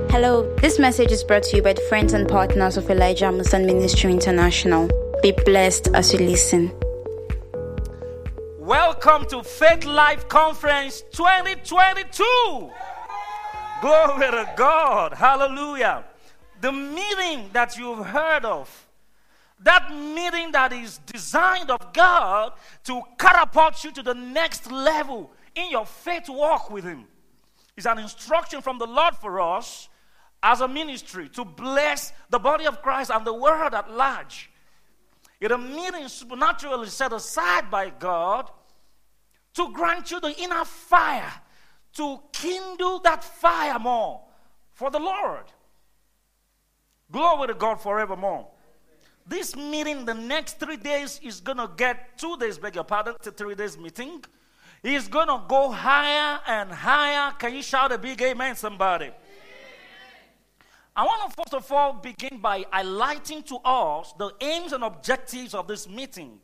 Hello, this message is brought to you by the friends and partners of Elijah Muslim Ministry International. Be blessed as you listen. Welcome to Faith Life Conference 2022. Glory to God. Hallelujah. The meeting that you've heard of, that meeting that is designed of God to catapult you to the next level in your faith walk with Him, is an instruction from the Lord for us as a ministry to bless the body of Christ and the world at large. It's a meeting supernaturally set aside by God to grant you the inner fire, to kindle that fire more for the Lord. Glory to God forevermore. This meeting, the next 3 days, is going to get 2 days, beg your pardon, it's a 3 days meeting. It's going to go higher and higher. Can you shout a big amen, somebody? I want to first of all begin by highlighting to us the aims and objectives of this meeting.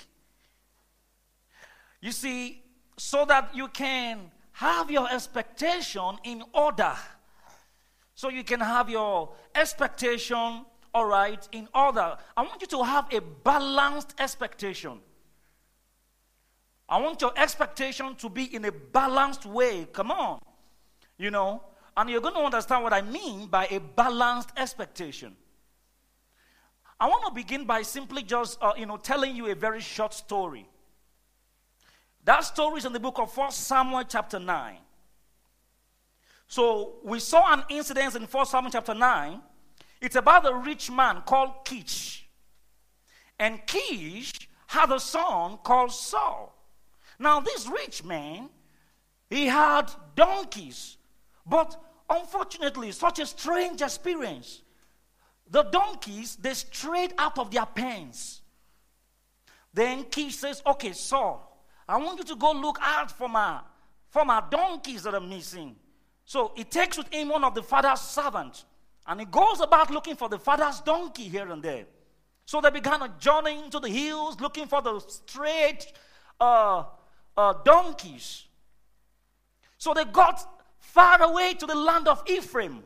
You see, so that you can have your expectation in order. So you can have your expectation, all right, in order. I want you to have a balanced expectation. I want your expectation to be in a balanced way. Come on. You know, and you're going to understand what I mean by a balanced expectation. I want to begin by simply just, telling you a very short story. That story is in the book of 1 Samuel chapter 9. So we saw an incident in 1 Samuel chapter 9. It's about a rich man called Kish. And Kish had a son called Saul. Now this rich man, he had donkeys. But unfortunately, such a strange experience. The donkeys, they strayed out of their pens. Then Kish says, okay, Saul, I want you to go look out for my donkeys that are missing. So he takes with him one of the father's servants. And he goes about looking for the father's donkey here and there. So they began a journey into the hills looking for the strayed donkeys. So they got far away to the land of Ephraim.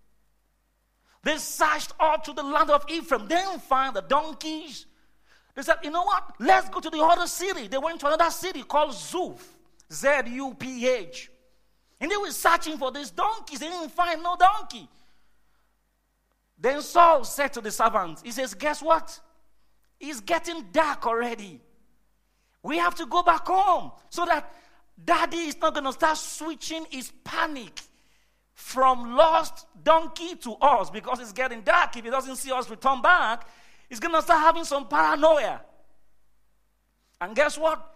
They searched all to the land of Ephraim. They didn't find the donkeys. They said, you know what? Let's go to the other city. They went to another city called Zuph. Z-U-P-H. And they were searching for these donkeys. They didn't find no donkey. Then Saul said to the servants, he says, guess what? It's getting dark already. We have to go back home so that Daddy is not going to start switching his panic from lost donkey to us because it's getting dark. If he doesn't see us return back, he's going to start having some paranoia. And guess what?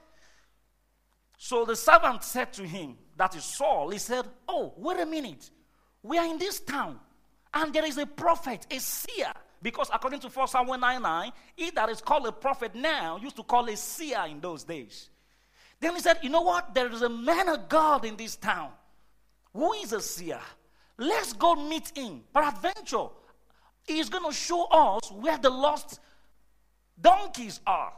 So the servant said to him, that is Saul, he said, oh, wait a minute. We are in this town, and there is a prophet, a seer. Because according to 1 Samuel 9:9, he that is called a prophet now used to call a seer in those days. Then he said, you know what? There is a man of God in this town who is a seer. Let's go meet him. Peradventure, he is going to show us where the lost donkeys are.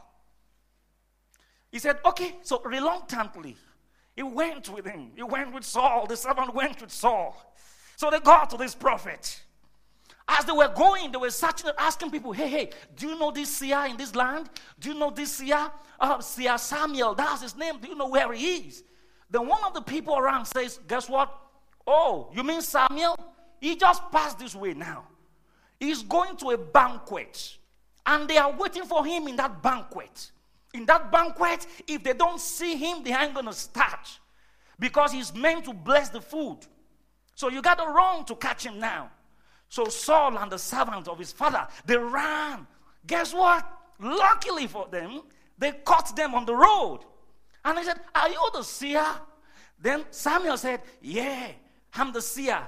He said, okay. So reluctantly, he went with him. He went with Saul. The servant went with Saul. So they got to this prophet. As they were going, they were searching, asking people, hey, do you know this seer in this land? Do you know this seer? Seer Samuel, that's his name. Do you know where he is? Then one of the people around says, guess what? Oh, you mean Samuel? He just passed this way now. He's going to a banquet. And they are waiting for him in that banquet. In that banquet, if they don't see him, they ain't going to start. Because he's meant to bless the food. So you got to run to catch him now. So Saul and the servant of his father, they ran. Guess what? Luckily for them, they caught them on the road. And they said, are you the seer? Then Samuel said, yeah, I'm the seer.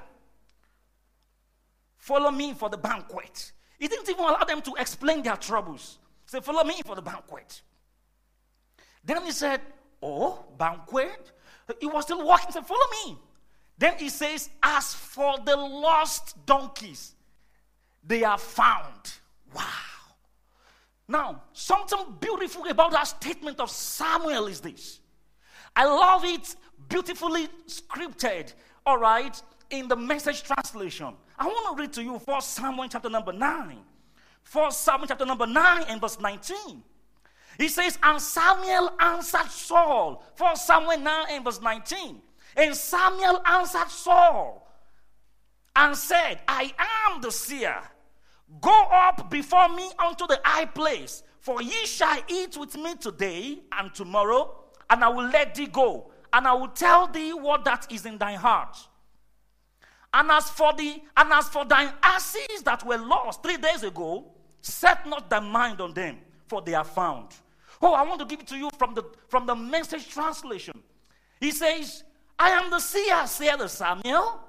Follow me for the banquet. He didn't even allow them to explain their troubles. He said, follow me for the banquet. Then he said, oh, banquet? He was still walking. He said, follow me. Then he says, as for the lost donkeys, they are found. Wow. Now, something beautiful about that statement of Samuel is this. I love it beautifully scripted, all right, in the Message translation. I want to read to you 1 Samuel chapter number 9. 1 Samuel chapter number 9 and verse 19. He says, and Samuel answered Saul. 1 Samuel 9 and verse 19. And Samuel answered Saul and said, I am the seer. Go up before me unto the high place, for ye shall eat with me today and tomorrow, and I will let thee go, and I will tell thee what that is in thine heart. And as for thine asses that were lost 3 days ago, set not thy mind on them, for they are found. Oh, I want to give it to you from the Message translation. He says, I am the seer, said Samuel.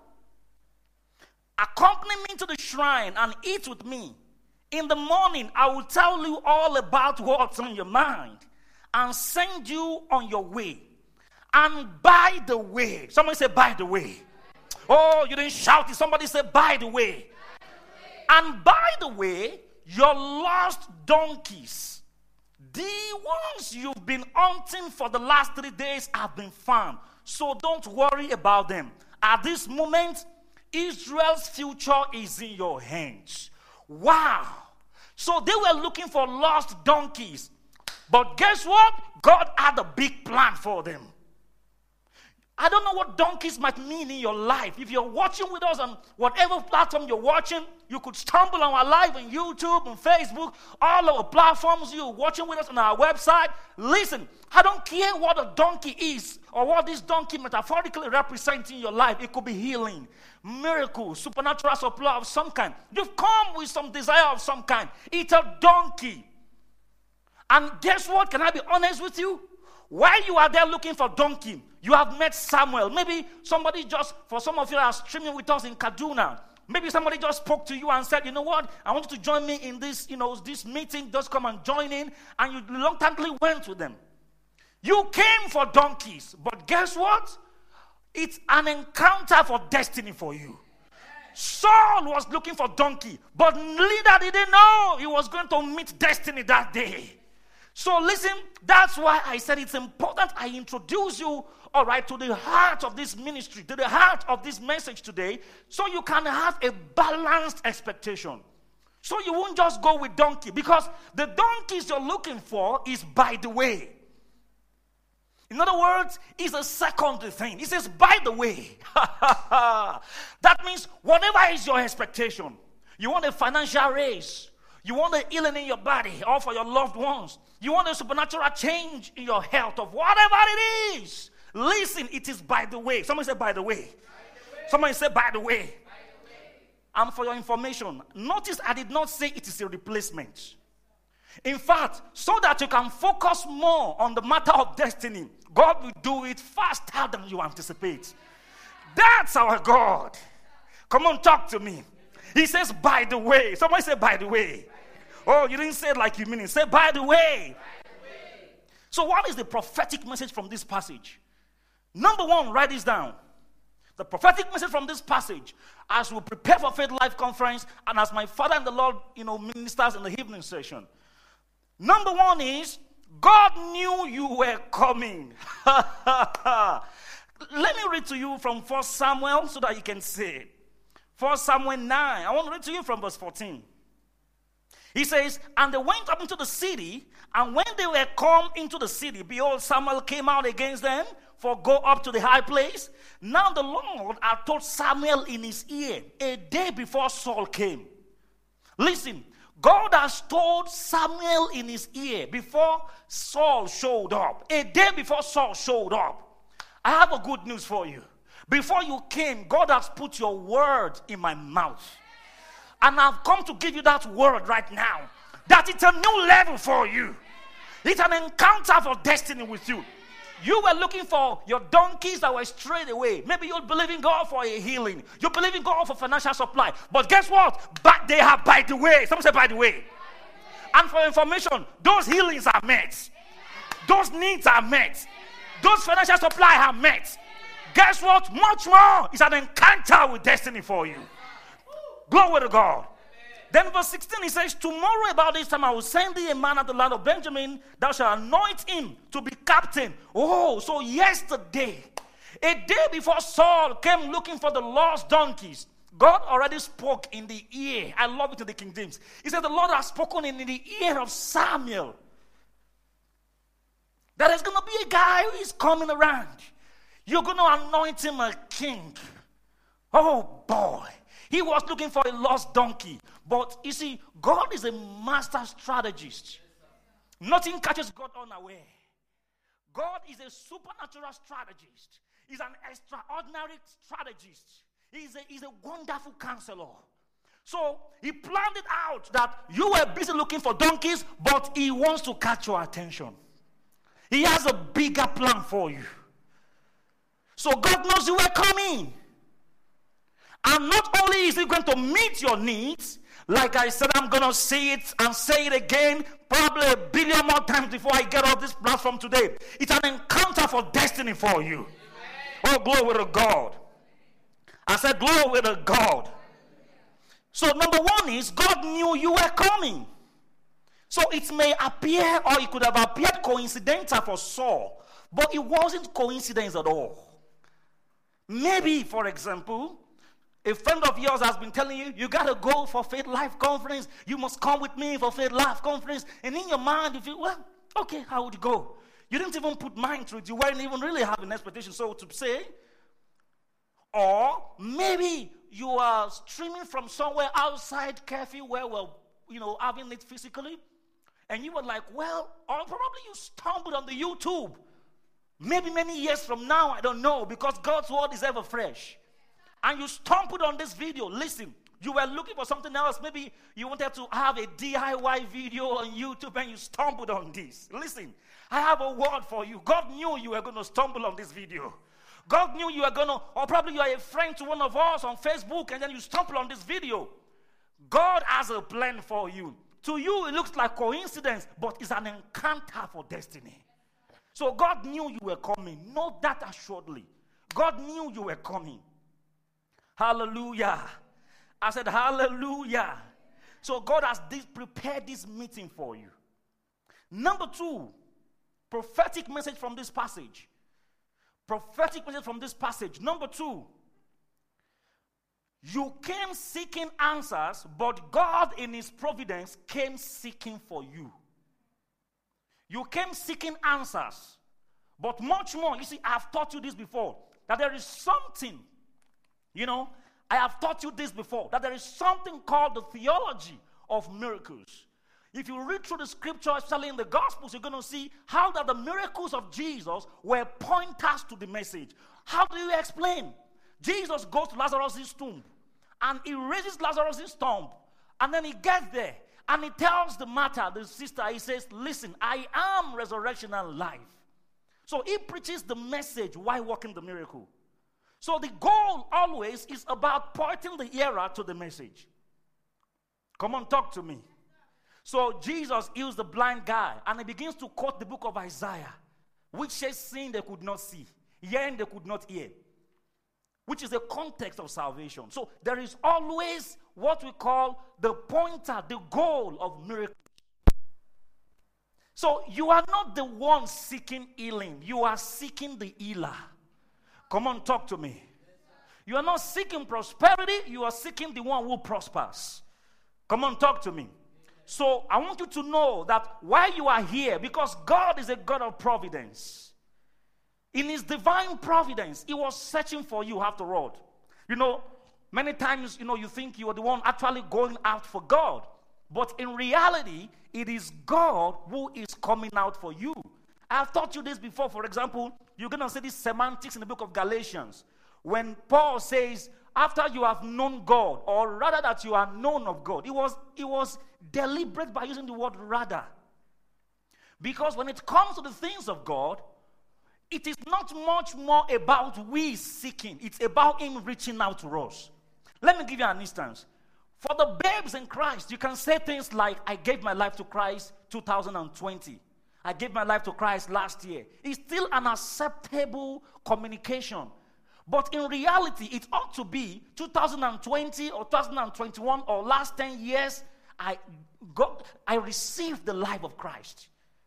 Accompany me to the shrine and eat with me. In the morning, I will tell you all about what's on your mind and send you on your way. And by the way, somebody say, by the way. Oh, you didn't shout it. Somebody say, by the way. And by the way, your lost donkeys, the ones you've been hunting for the last 3 days, have been found. So don't worry about them. At this moment, Israel's future is in your hands. Wow. So they were looking for lost donkeys. But guess what? God had a big plan for them. I don't know what donkeys might mean in your life. If you're watching with us on whatever platform you're watching, you could stumble on our live on YouTube and Facebook, all our platforms. You're watching with us on our website. Listen, I don't care what a donkey is or what this donkey metaphorically represents in your life. It could be healing, miracle, supernatural supply of some kind. You've come with some desire of some kind. It's a donkey. And guess what? Can I be honest with you? While you are there looking for donkey, you have met Samuel. Maybe somebody just, for some of you that are streaming with us in Kaduna, maybe somebody just spoke to you and said, you know what, I want you to join me in this, this meeting. Just come and join in. And you reluctantly went to them. You came for donkeys, but guess what? It's an encounter for destiny for you. Saul was looking for donkey, but leader didn't know he was going to meet destiny that day. So listen, that's why I said it's important I introduce you, all right, to the heart of this ministry, to the heart of this message today, so you can have a balanced expectation. So you won't just go with donkey, because the donkeys you're looking for is by the way. In other words, it's a secondary thing. He says, by the way. That means whatever is your expectation, you want a financial raise, you want a healing in your body or for your loved ones, you want a supernatural change in your health of whatever it is. Listen, it is by the way. Somebody say, by the way. Somebody say, by the way. And for your information, notice I did not say it is a replacement. In fact, so that you can focus more on the matter of destiny, God will do it faster than you anticipate. That's our God. Come on, talk to me. He says, by the way. Somebody say, by the way. Oh, you didn't say it like you mean it. Say, by the way. So what is the prophetic message from this passage? Number one, write this down. The prophetic message from this passage, as we prepare for Faith Life Conference, and as my father and the Lord, ministers in the evening session. Number one is, God knew you were coming. Let me read to you from 1 Samuel so that you can see it. 1 Samuel 9. I want to read to you from verse 14. He says, and they went up into the city, and when they were come into the city, behold, Samuel came out against them, for go up to the high place. Now the Lord had told Samuel in his ear, a day before Saul came. Listen, God has told Samuel in his ear before Saul showed up. A day before Saul showed up. I have a good news for you. Before you came, God has put your word in my mouth. And I've come to give you that word right now. That it's a new level for you. It's an encounter for destiny with you. You were looking for your donkeys that were strayed away. Maybe you're believing God for a healing. You're believing God for financial supply. But guess what? But they are by the way. Someone say by the way. And for information, those healings are met. Those needs are met. Those financial supply are met. Guess what? Much more is an encounter with destiny for you. Glory to God. Then verse 16, he says, tomorrow about this time I will send thee a man of the land of Benjamin, thou shalt anoint him to be captain. Oh, so yesterday, A day before Saul came looking for the lost donkeys, God already spoke in the ear. I love it in the King James. He said the Lord has spoken in the ear of Samuel. There is going to be a guy who is coming around. You're going to anoint him a king. Oh boy. He was looking for a lost donkey. But you see, God is a master strategist. Nothing catches God unaware. God is a supernatural strategist. He's an extraordinary strategist. He's a wonderful counselor. So he planned it out that you were busy looking for donkeys, but he wants to catch your attention. He has a bigger plan for you. So God knows you were coming. And not only is he going to meet your needs, like I said, I'm going to say it and say it again, probably 1 billion more times before I get off this platform today. It's an encounter for destiny for you. Oh, glory to God. I said, glory to God. So number one is, God knew you were coming. So it may appear, or it could have appeared coincidental for Saul, but it wasn't coincidence at all. Maybe, for example, a friend of yours has been telling you, you got to go for Faith Life Conference. You must come with me for Faith Life Conference. And in your mind, you feel, well, okay, how would you go? You didn't even put mind to it. You weren't even really having an expectation, so to say. Or maybe you are streaming from somewhere outside Curfew where we're, having it physically. And you were like, well, or probably you stumbled on the YouTube. Maybe many years from now, I don't know, because God's word is ever fresh. And you stumbled on this video. Listen, you were looking for something else. Maybe you wanted to have a DIY video on YouTube and you stumbled on this. Listen, I have a word for you. God knew you were going to stumble on this video. God knew you were going to, or probably you are a friend to one of us on Facebook and then you stumble on this video. God has a plan for you. To you, it looks like coincidence, but it's an encounter for destiny. So God knew you were coming. Know that assuredly. God knew you were coming. Hallelujah. I said hallelujah. So God has prepared this meeting for you. Number two, prophetic message from this passage. Prophetic message from this passage. Number two, you came seeking answers, but God in his providence came seeking for you. You came seeking answers, but much more. You see, I have taught you this before, that there is something, I have taught you this before, that there is something called the theology of miracles. If you read through the scripture, especially in the Gospels, you're going to see how that the miracles of Jesus were pointers to the message. How do you explain? Jesus goes to Lazarus' tomb, and he raises Lazarus' tomb, and then he gets there, and he tells the Martha, the sister, he says, listen, I am resurrection and life. So he preaches the message while working the miracle. So the goal always is about pointing the hearer to the message. Come on, talk to me. So Jesus heals the blind guy, and he begins to quote the book of Isaiah, which says, seeing they could not see, hearing they could not hear, which is the context of salvation. So there is always what we call the pointer, the goal of miracles. So you are not the one seeking healing. You are seeking the healer. Come on, talk to me. You are not seeking prosperity. You are seeking the one who prospers. Come on, talk to me. So I want you to know that while you are here, because God is a God of providence, in his divine providence, he was searching for you after all. Many times, you think you are the one actually going out for God. But in reality, it is God who is coming out for you. I've taught you this before. For example, you're going to see this semantics in the book of Galatians. When Paul says, after you have known God, or rather that you are known of God, it was deliberate by using the word rather. Because when it comes to the things of God, it is not much more about we seeking. It's about him reaching out to us. Let me give you an instance. For the babes in Christ, you can say things like, I gave my life to Christ 2020. I gave my life to Christ last year. It's still an acceptable communication. But in reality, it ought to be 2020 or 2021 or last 10 years, I received the life of Christ.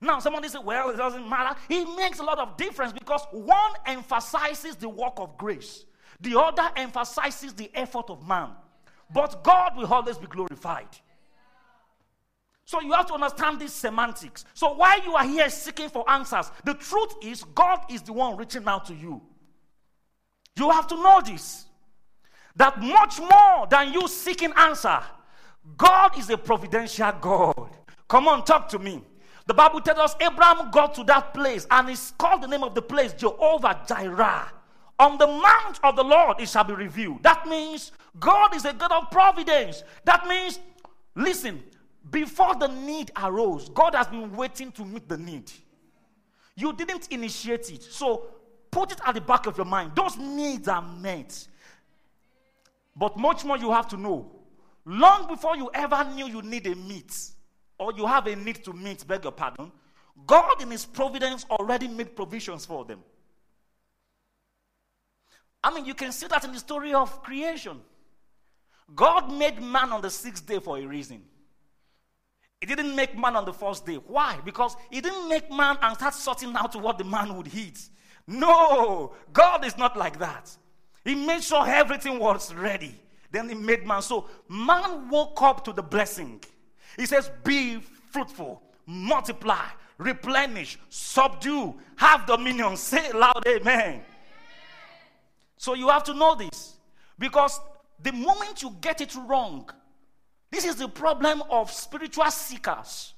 Now, somebody say, well, it doesn't matter. It makes a lot of difference because one emphasizes the work of grace. The other emphasizes the effort of man. But God will always be glorified. So you have to understand these semantics. So while you are here seeking for answers, the truth is God is the one reaching out to you. You have to know this. That much more than you seeking answer, God is a providential God. Come on, talk to me. The Bible tells us Abraham got to that place and it's called the name of the place Jehovah Jireh. On the mount of the Lord it shall be revealed. That means God is a God of providence. That means, listen, before the need arose, God has been waiting to meet the need. You didn't initiate it. So put it at the back of your mind. Those needs are met. But much more you have to know. Long before you ever knew you need a meat, or you have a need to meet, beg your pardon, God in his providence already made provisions for them. I mean, you can see that in the story of creation. God made man on the 6th day for a reason. He didn't make man on the 1st day. Why? Because he didn't make man and start sorting out what the man would eat. No, God is not like that. He made sure everything was ready. Then he made man. So man woke up to the blessing. He says, be fruitful, multiply, replenish, subdue, have dominion. Say it loud, amen. So you have to know this. Because the moment you get it wrong, this is the problem of spiritual seekers.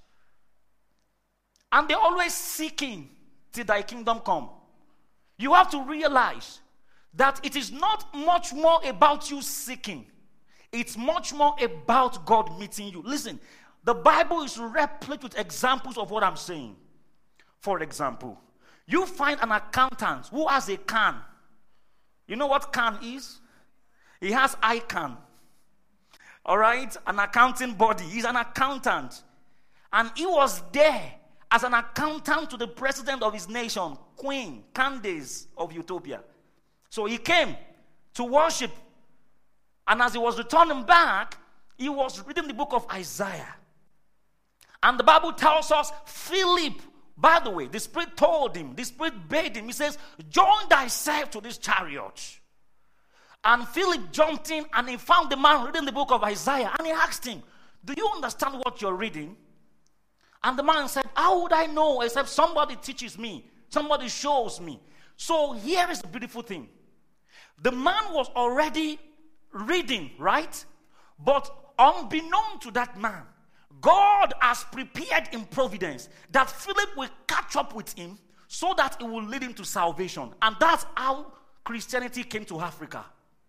And they're always seeking till thy kingdom come. You have to realize that it is not much more about you seeking. It's much more about God meeting you. Listen, the Bible is replete with examples of what I'm saying. For example, you find an accountant who has a can. You know what can is? He has ICANN. All right? An accounting body. He's an accountant. And he was there as an accountant to the president of his nation, Queen Candace of Utopia. So he came to worship. And as he was returning back, he was reading the book of Isaiah. And the Bible tells us, Philip, by the way, the Spirit told him, the Spirit bade him, he says, join thyself to this chariot. And Philip jumped in and he found the man reading the book of Isaiah. And he asked him, do you understand what you're reading? And the man said, how would I know except somebody teaches me, somebody shows me. So here is the beautiful thing. The man was already reading, right? But unbeknown to that man, God has prepared in providence that Philip will catch up with him so that it will lead him to salvation. And that's how Christianity came to Africa.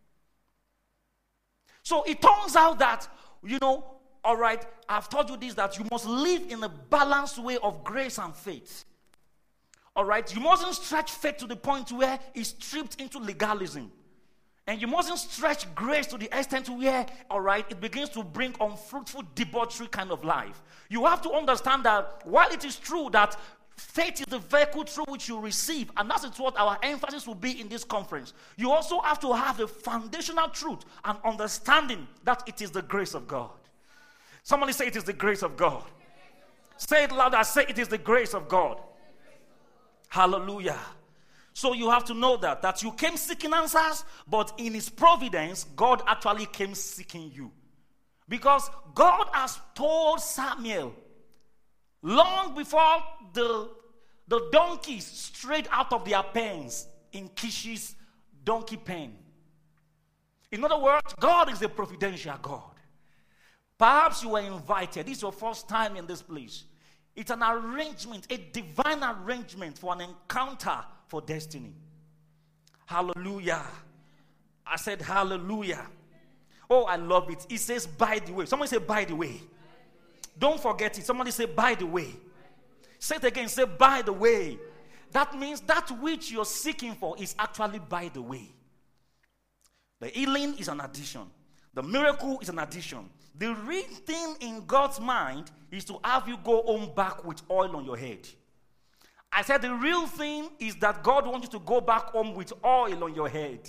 So it turns out that, all right, I've told you this, that you must live in a balanced way of grace and faith. All right, you mustn't stretch faith to the point where it's stripped into legalism. And you mustn't stretch grace to the extent where, all right, it begins to bring unfruitful, debauchery kind of life. You have to understand that while it is true that faith is the vehicle through which you receive, and that is what our emphasis will be in this conference, you also have to have the foundational truth and understanding that it is the grace of God. Somebody say it is the grace of God. Say it louder. Say it is the grace of God. Hallelujah. So you have to know that you came seeking answers, but in his providence, God actually came seeking you. Because God has told Samuel, long before the donkeys strayed out of their pens in Kish's donkey pen. In other words, God is a providential God. Perhaps you were invited. This is your first time in this place. It's an arrangement, a divine arrangement for an encounter for destiny. Hallelujah. I said hallelujah. Oh, I love it. It says by the way. Somebody say by the way. Don't forget it. Somebody say by the way. Say it again. Say by the way. That means that which you're seeking for is actually by the way. The healing is an addition. The miracle is an addition. The real thing in God's mind is to have you go home back with oil on your head. I said the real thing is that God wants you to go back home with oil on your head.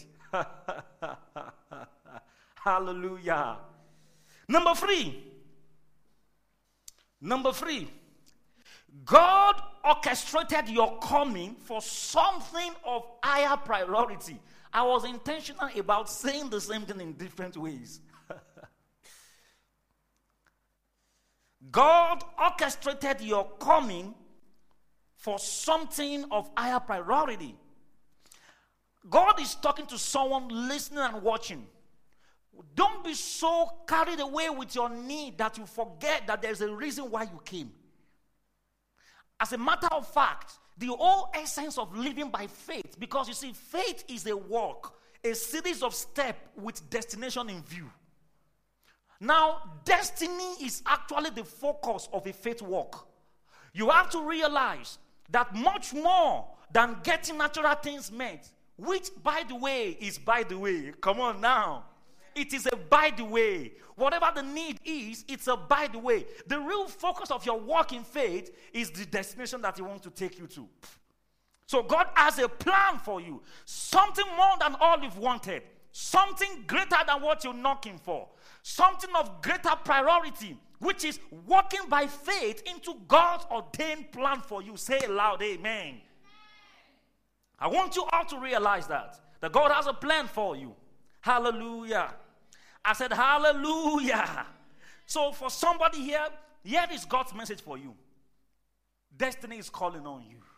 Hallelujah. Number three. God orchestrated your coming for something of higher priority. I was intentional about saying the same thing in different ways. God orchestrated your coming for something of higher priority. God is talking to someone listening and watching. Don't be so carried away with your need that you forget that there's a reason why you came. As a matter of fact, the whole essence of living by faith, because you see, faith is a walk, a series of steps with destination in view. Now, destiny is actually the focus of a faith walk. You have to realize that much more than getting natural things met, which, by the way, is by the way. Come on now. It is a by the way. Whatever the need is, it's a by the way. The real focus of your walk in faith is the destination that He wants to take you to. So God has a plan for you. Something more than all you've wanted. Something greater than what you're knocking for. Something of greater priority, which is walking by faith into God's ordained plan for you. Say it loud, amen. I want you all to realize that God has a plan for you. Hallelujah. I said hallelujah. So for somebody here is God's message for you. Destiny is calling on you.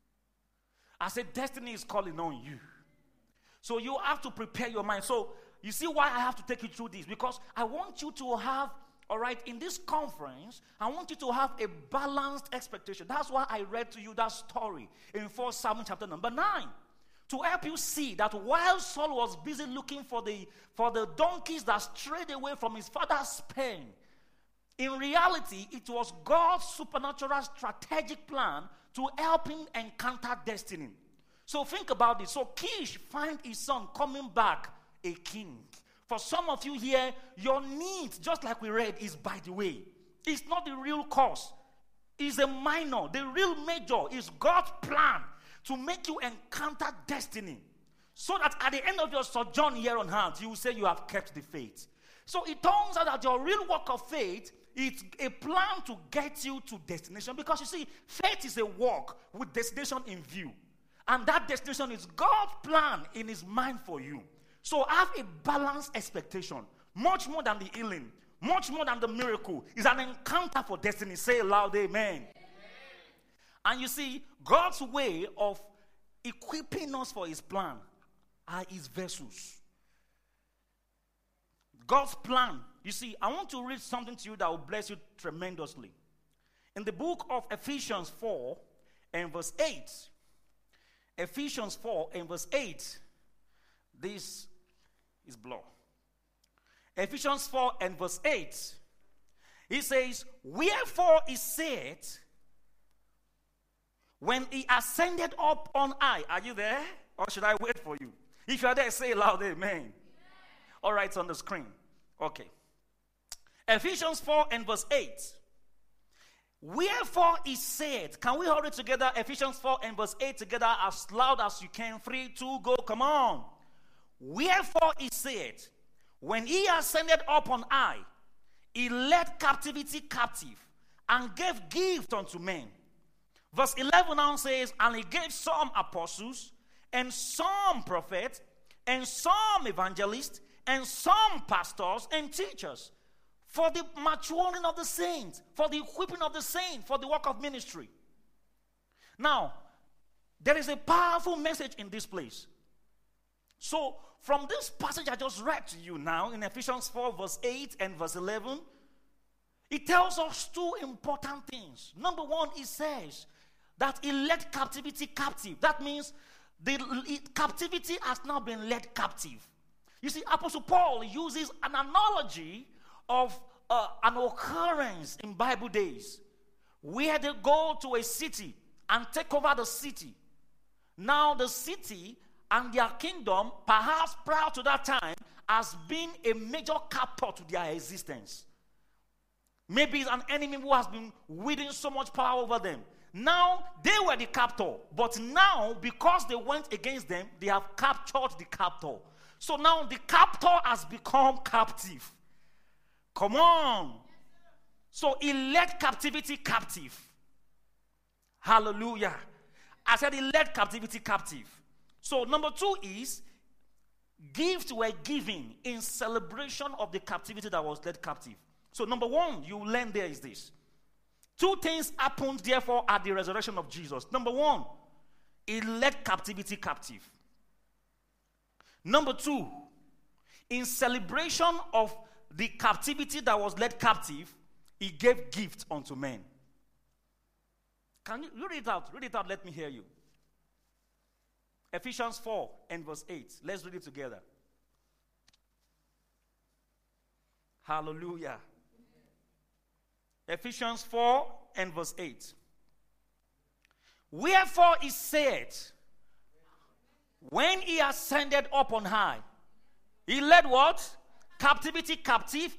I said destiny is calling on you. So you have to prepare your mind. So you see why I have to take you through this? Because I want you to have, all right, in this conference, I want you to have a balanced expectation. That's why I read to you that story in 1 Samuel chapter number 9. To help you see that while Saul was busy looking for the donkeys that strayed away from his father's pen, in reality, it was God's supernatural strategic plan to help him encounter destiny. So think about this. So Kish find his son coming back a king. For some of you here, your need, just like we read, is by the way. It's not the real cause. It's a minor. The real major is God's plan to make you encounter destiny. So that at the end of your sojourn here on earth, you will say you have kept the faith. So it turns out that your real work of faith is a plan to get you to destination. Because you see, faith is a walk with destination in view. And that destination is God's plan in His mind for you. So have a balanced expectation. Much more than the healing. Much more than the miracle. It's an encounter for destiny. Say it loud, amen. And you see, God's way of equipping us for His plan are His vessels. God's plan. You see, I want to read something to you that will bless you tremendously. In the book of Ephesians 4 and verse 8. Ephesians 4 and verse 8. This is blood. Ephesians 4 and verse 8. He says, wherefore He said, when He ascended up on high. Are you there? Or should I wait for you? If you are there, say loud, amen. All right, it's on the screen. Okay. Ephesians 4 and verse 8. Wherefore He said, can we hold it together? Ephesians 4 and verse 8 together as loud as you can. 3, 2, go, come on. Wherefore He said, when He ascended up on high, He led captivity captive and gave gift unto men. Verse 11 now says, and He gave some apostles, and some prophets, and some evangelists, and some pastors and teachers, for the maturing of the saints, for the equipping of the saints, for the work of ministry. Now, there is a powerful message in this place. So, from this passage I just read to you now, in Ephesians 4 verse 8 and verse 11, it tells us two important things. Number one, it says that He led captivity captive. That means the captivity has now been led captive. You see, Apostle Paul uses an analogy of an occurrence in Bible days where they go to a city and take over the city. Now the city and their kingdom, perhaps prior to that time, has been a major captor to their existence. Maybe it's an enemy who has been wielding so much power over them. Now, they were the captor. But now, because they went against them, they have captured the captor. So now the captor has become captive. Come on. So He led captivity captive. Hallelujah. I said he led captivity captive. So number 2 is gifts were given in celebration of the captivity that was led captive. So number 1 you learn there is this. 2 things happened therefore at the resurrection of Jesus. Number 1, he led captivity captive. Number 2, in celebration of the captivity that was led captive, he gave gifts unto men. Can you read it out? Read it out, let me hear you. Ephesians 4 and verse 8. Let's read it together. Hallelujah. Ephesians 4 and verse 8. Wherefore he said, when he ascended up on high, he led what? Captivity captive,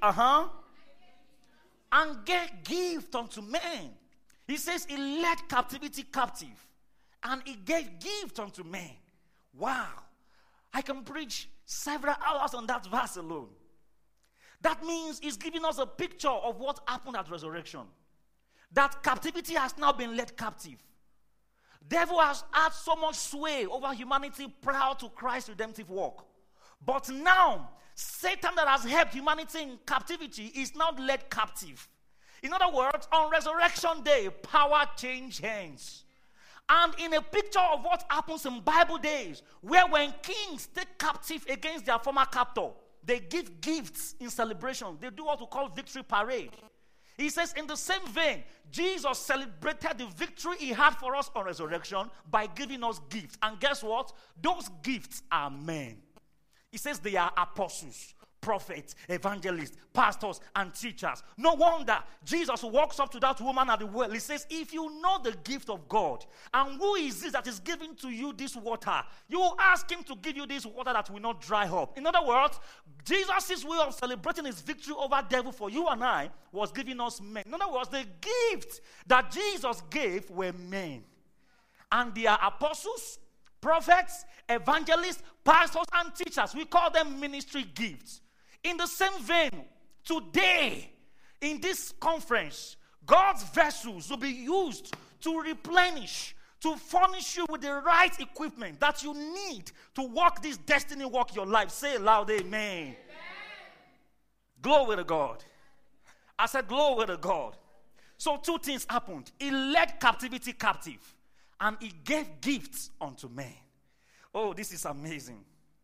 and gave gift unto men. He says he led captivity captive, and he gave gift unto men. Wow. I can preach several hours on that verse alone. That means he's giving us a picture of what happened at resurrection. That captivity has now been led captive. Devil has had so much sway over humanity prior to Christ's redemptive work. But now, Satan that has helped humanity in captivity is now led captive. In other words, on resurrection day, power changed hands. And in a picture of what happens in Bible days, where when kings take captive against their former captor, they give gifts in celebration. They do what we call victory parade. He says, in the same vein, Jesus celebrated the victory he had for us on resurrection by giving us gifts. And guess what? Those gifts are men. He says they are apostles, prophets, evangelists, pastors, and teachers. No wonder Jesus walks up to that woman at the well. He says, if you know the gift of God, and who is this that is giving to you this water, you will ask him to give you this water that will not dry up. In other words, Jesus' way of celebrating his victory over devil for you and I was giving us men. In other words, the gifts that Jesus gave were men. And they are apostles, prophets, evangelists, pastors, and teachers. We call them ministry gifts. In the same vein, today, in this conference, God's vessels will be used to replenish, to furnish you with the right equipment that you need to walk this destiny walk your life. Say loud, amen. Amen. Glory to God. I said, glory to God. So 2 things happened. He led captivity captive, and he gave gifts unto men. Oh, this is amazing.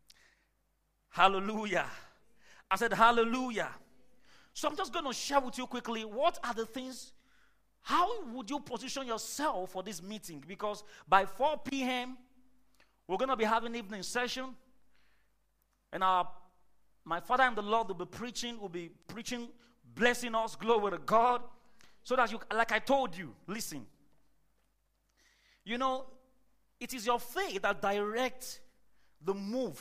Hallelujah. I said, hallelujah. So I'm just going to share with you quickly, what are the things, how would you position yourself for this meeting? Because by 4 p.m., we're going to be having evening session. And my Father and the Lord will be preaching, blessing us, glory to God. So that you, like I told you, listen. You know, it is your faith that directs the move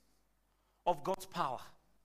of God's power.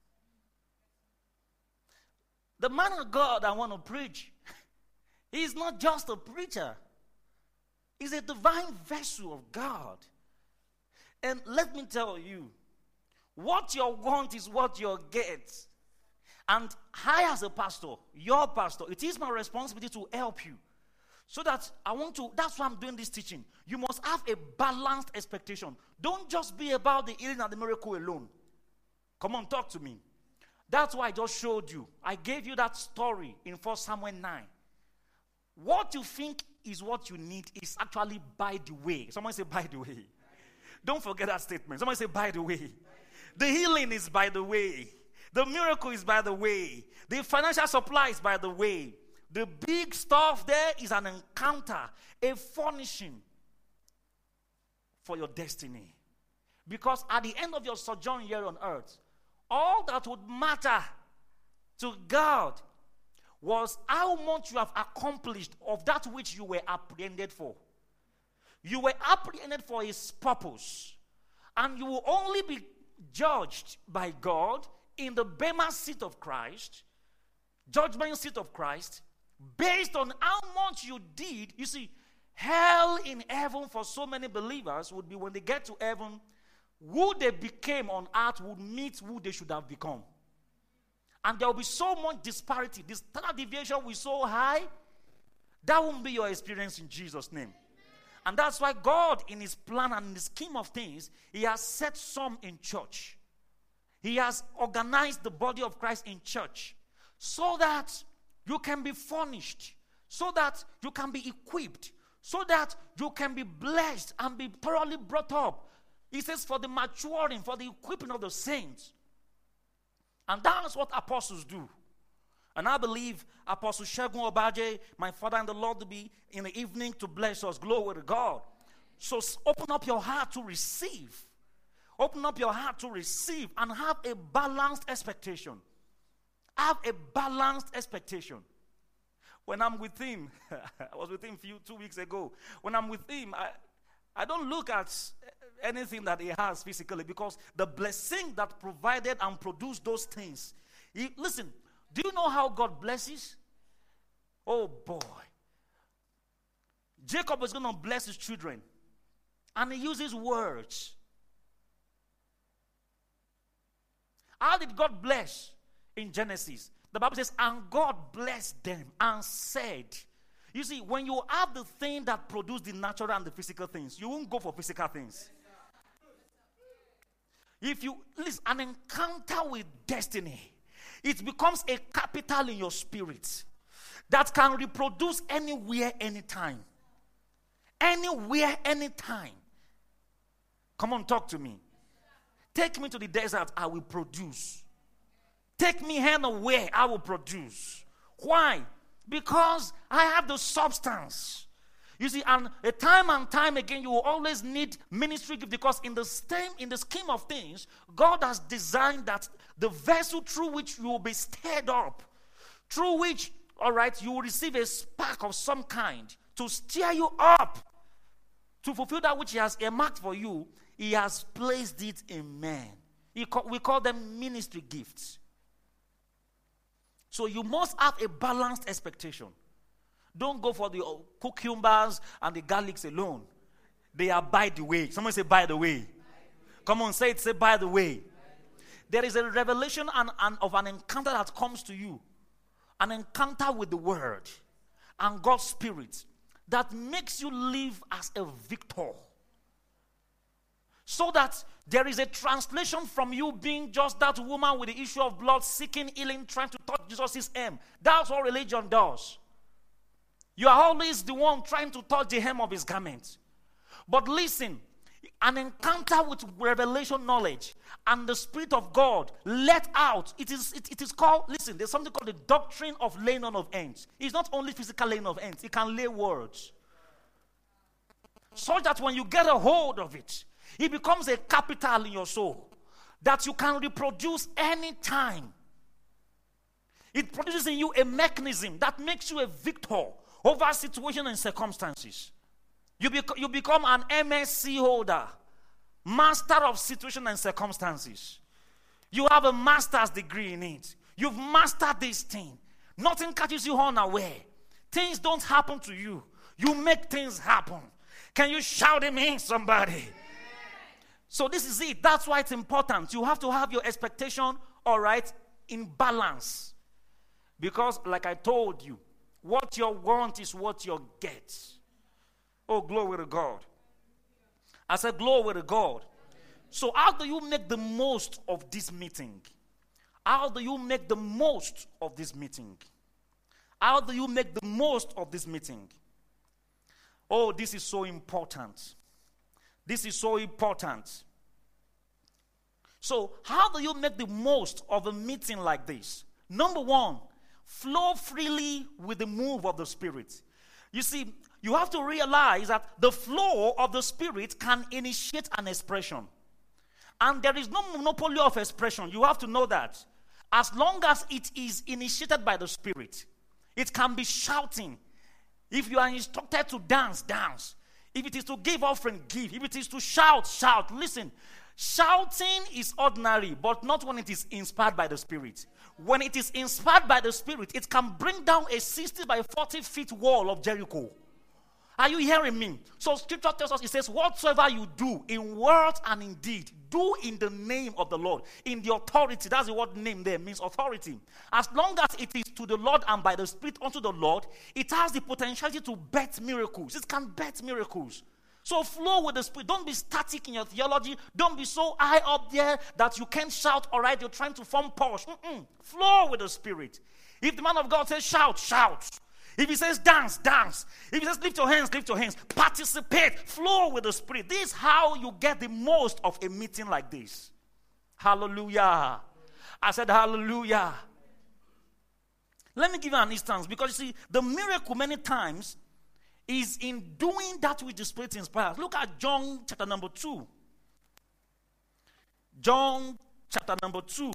The man of God I want to preach, he's not just a preacher. He's a divine vessel of God. And let me tell you, what you want is what you get. And I, as a pastor, your pastor, it is my responsibility to help you. So that's why I'm doing this teaching. You must have a balanced expectation. Don't just be about the healing and the miracle alone. Come on, talk to me. That's why I just showed you. I gave you that story in 1 Samuel 9. What you think is what you need is actually by the way. Someone say, by the way. Don't forget that statement. Someone say, by the way. The healing is by the way. The miracle is by the way. The financial supply is by the way. The big stuff there is an encounter, a furnishing for your destiny. Because at the end of your sojourn here on earth, all that would matter to God was how much you have accomplished of that which you were apprehended for. You were apprehended for his purpose. And you will only be judged by God in the Bema seat of Christ, judgment seat of Christ, based on how much you did. You see, hell in heaven for so many believers would be when they get to heaven, who they became on earth would meet who they should have become. And there will be so much disparity. The standard deviation will be so high, that won't be your experience in Jesus' name. And that's why God, in his plan and in the scheme of things, he has set some in church. He has organized the body of Christ in church so that you can be furnished, so that you can be equipped, so that you can be blessed and be thoroughly brought up. He says for the maturing, for the equipping of the saints. And that's what apostles do. And I believe Apostle Shegun Obaje, my father in the Lord, to be in the evening to bless us. Glory to God. So open up your heart to receive. Open up your heart to receive and have a balanced expectation. Have a balanced expectation. When I'm with him, I was with him 2 weeks ago. When I'm with him, I don't look at anything that he has physically, because the blessing that provided and produced those things. Listen, do you know how God blesses? Oh boy. Jacob is going to bless his children, and he uses words. How did God bless in Genesis? The Bible says, and God blessed them and said. You see, when you have the thing that produces the natural and the physical things, you won't go for physical things. If you listen, an encounter with destiny, it becomes a capital in your spirit that can reproduce anywhere, anytime. Anywhere, anytime. Come on, talk to me. Take me to the desert, I will produce. Take me anywhere, I will produce. Why? Because I have the substance. You see, and time and time again, you will always need ministry gift, because in the scheme of things, God has designed that the vessel through which you will be stirred up, through which, all right, you will receive a spark of some kind to stir you up, to fulfill that which he has earmarked for you. He has placed it in man. We call them ministry gifts. So you must have a balanced expectation. Don't go for the cucumbers and the garlics alone. They are by the way. Someone say by the way. Come on, say it. Say by the way. There is a revelation of an encounter that comes to you. An encounter with the word and God's spirit that makes you live as a victor. So that there is a translation from you being just that woman with the issue of blood, seeking healing, trying to touch Jesus' hem. That's what religion does. You are always the one trying to touch the hem of his garment. But listen, an encounter with revelation knowledge and the Spirit of God let out. It is called, listen, there's something called the doctrine of laying on of hands. It's not only physical laying of hands. It can lay words. So that when you get a hold of it, it becomes a capital in your soul that you can reproduce anytime. It produces in you a mechanism that makes you a victor over situations and circumstances. You become an MSc holder, master of situation and circumstances. You have a master's degree in it. You've mastered this thing. Nothing catches you unaware. Things don't happen to you. You make things happen. Can you shout amen, somebody? So this is it. That's why it's important. You have to have your expectation, all right, in balance. Because like I told you, what you want is what you get. Oh, glory to God. I said glory to God. So how do you make the most of this meeting? How do you make the most of this meeting? How do you make the most of this meeting? Oh, this is so important. This is so important. So, how do you make the most of a meeting like this? Number one, flow freely with the move of the Spirit. You see, you have to realize that the flow of the Spirit can initiate an expression. And there is no monopoly of expression. You have to know that. As long as it is initiated by the Spirit, it can be shouting. If you are instructed to dance, dance. If it is to give offering, give. If it is to shout, shout. Listen, shouting is ordinary, but not when it is inspired by the Spirit. When it is inspired by the Spirit, it can bring down a 60 by 40 feet wall of Jericho. Are you hearing me? So scripture tells us, it says, whatsoever you do in word and in deed, do in the name of the Lord. In the authority, that's the word name there, means authority. As long as it is to the Lord and by the Spirit unto the Lord, it has the potentiality to birth miracles. It can birth miracles. So flow with the Spirit. Don't be static in your theology. Don't be so high up there that you can't shout, all right, you're trying to form posh. Flow with the Spirit. If the man of God says shout, shout. If he says dance, dance. If he says lift your hands, lift your hands. Participate. Flow with the Spirit. This is how you get the most of a meeting like this. Hallelujah. I said hallelujah. Let me give you an instance, because you see, the miracle many times is in doing that which the Spirit inspires. Look at John chapter number 2. John chapter number 2.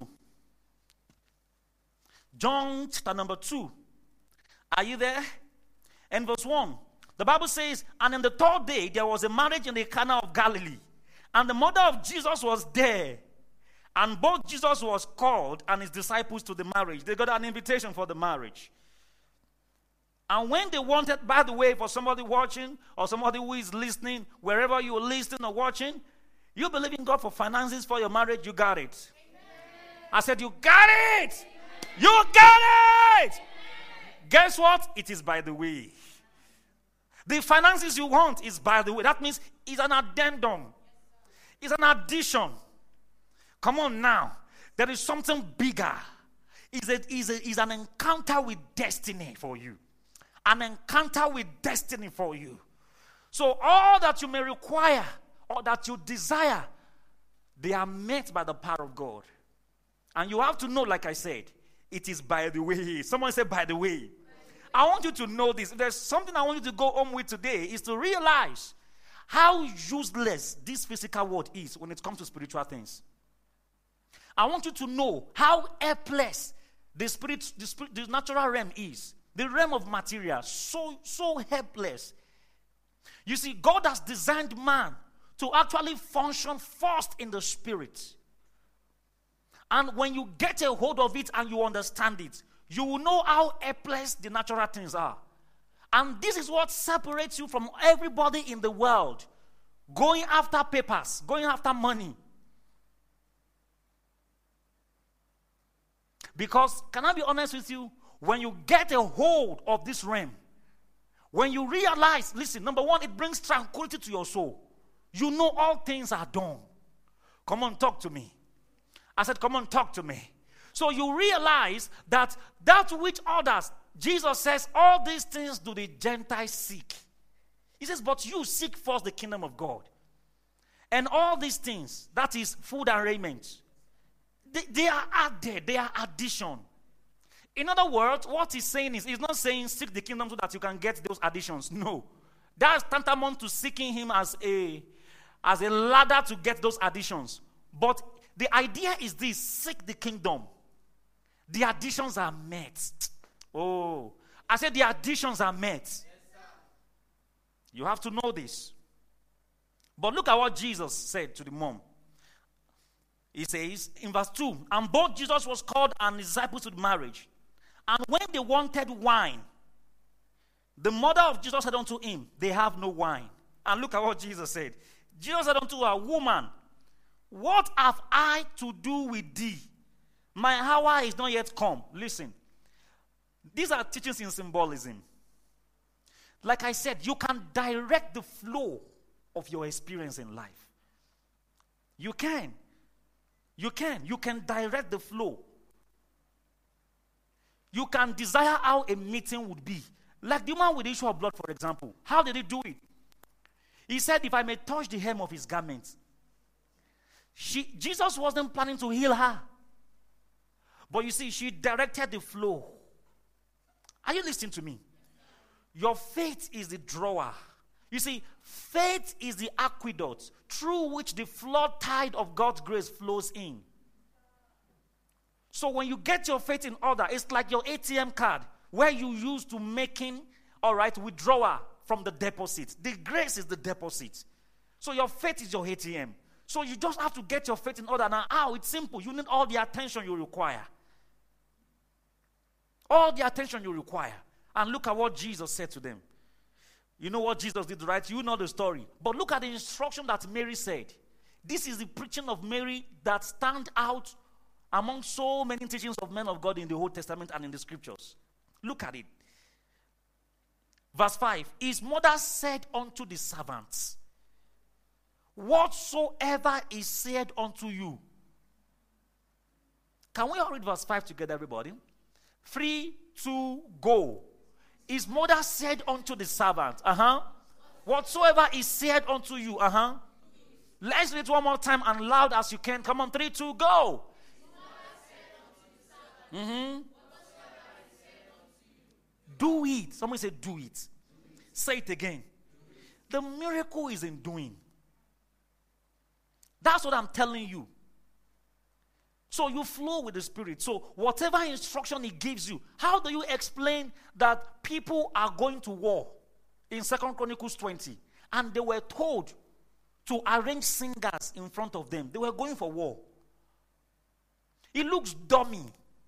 John chapter number 2. Are you there? And verse 1. The Bible says, and on the third day there was a marriage in the Cana of Galilee. And the mother of Jesus was there. And both Jesus was called and his disciples to the marriage. They got an invitation for the marriage. And when they wanted, by the way, for somebody watching or somebody who is listening, wherever you are listening or watching, you believe in God for finances for your marriage, you got it. Amen. I said, you got it. Amen. You got it. Amen. Guess what? It is by the way. The finances you want is by the way. That means it's an addendum. It's an addition. Come on now. There is something bigger. It's an encounter with destiny for you. An encounter with destiny for you. So all that you may require or that you desire, they are met by the power of God. And you have to know, like I said, it is by the way. Someone said by the way. I want you to know this. If there's something I want you to go home with today, is to realize how useless this physical world is when it comes to spiritual things. I want you to know how helpless the natural realm is. The realm of material, so helpless. You see, God has designed man to actually function first in the spirit. And when you get a hold of it and you understand it, you will know how helpless the natural things are. And this is what separates you from everybody in the world going after papers, going after money. Because, can I be honest with you? When you get a hold of this realm, when you realize, listen, number one, it brings tranquility to your soul. You know all things are done. Come on, talk to me. I said, come on, talk to me. So you realize that which others, Jesus says, all these things do the Gentiles seek. He says, but you seek first the kingdom of God. And all these things, that is food and raiment, they are added, they are addition. In other words, what he's saying is, he's not saying seek the kingdom so that you can get those additions. No. That's tantamount to seeking him as a ladder to get those additions. But the idea is this: seek the kingdom. The additions are met. Oh, I said the additions are met. Yes, you have to know this. But look at what Jesus said to the mom. He says in verse 2, and both Jesus was called and his disciples to the marriage. And when they wanted wine, the mother of Jesus said unto him, they have no wine. And look at what Jesus said. Jesus said unto her, woman, what have I to do with thee? My hour is not yet come. Listen, these are teachings in symbolism. Like I said, you can direct the flow of your experience in life. You can. You can direct the flow. You can desire how a meeting would be. Like the man with the issue of blood, for example. How did he do it? He said, if I may touch the hem of his garment. Jesus wasn't planning to heal her. But you see, she directed the flow. Are you listening to me? Your faith is the drawer. You see, faith is the aqueduct through which the flood tide of God's grace flows in. So when you get your faith in order, it's like your ATM card where you use to making, withdrawal from the deposit. The grace is the deposit. So your faith is your ATM. So you just have to get your faith in order. Now, it's simple. You need all the attention you require. All the attention you require. And look at what Jesus said to them. You know what Jesus did, right? You know the story. But look at the instruction that Mary said. This is the preaching of Mary that stands out among so many teachings of men of God in the Old Testament and in the scriptures. Look at it. Verse 5. His mother said unto the servants. whatsoever is said unto you. Can we all read verse 5 together, everybody? 3, 2, go. His mother said unto the servant, whatsoever is said unto you, Let's read it one more time and loud as you can. Come on, 3, 2, go. Do it. Somebody say, do it. Say it again. The miracle is in doing. That's what I'm telling you. So you flow with the Spirit. So whatever instruction He gives you, how do you explain that people are going to war in 2 Chronicles 20? And they were told to arrange singers in front of them. They were going for war. It looks dummy.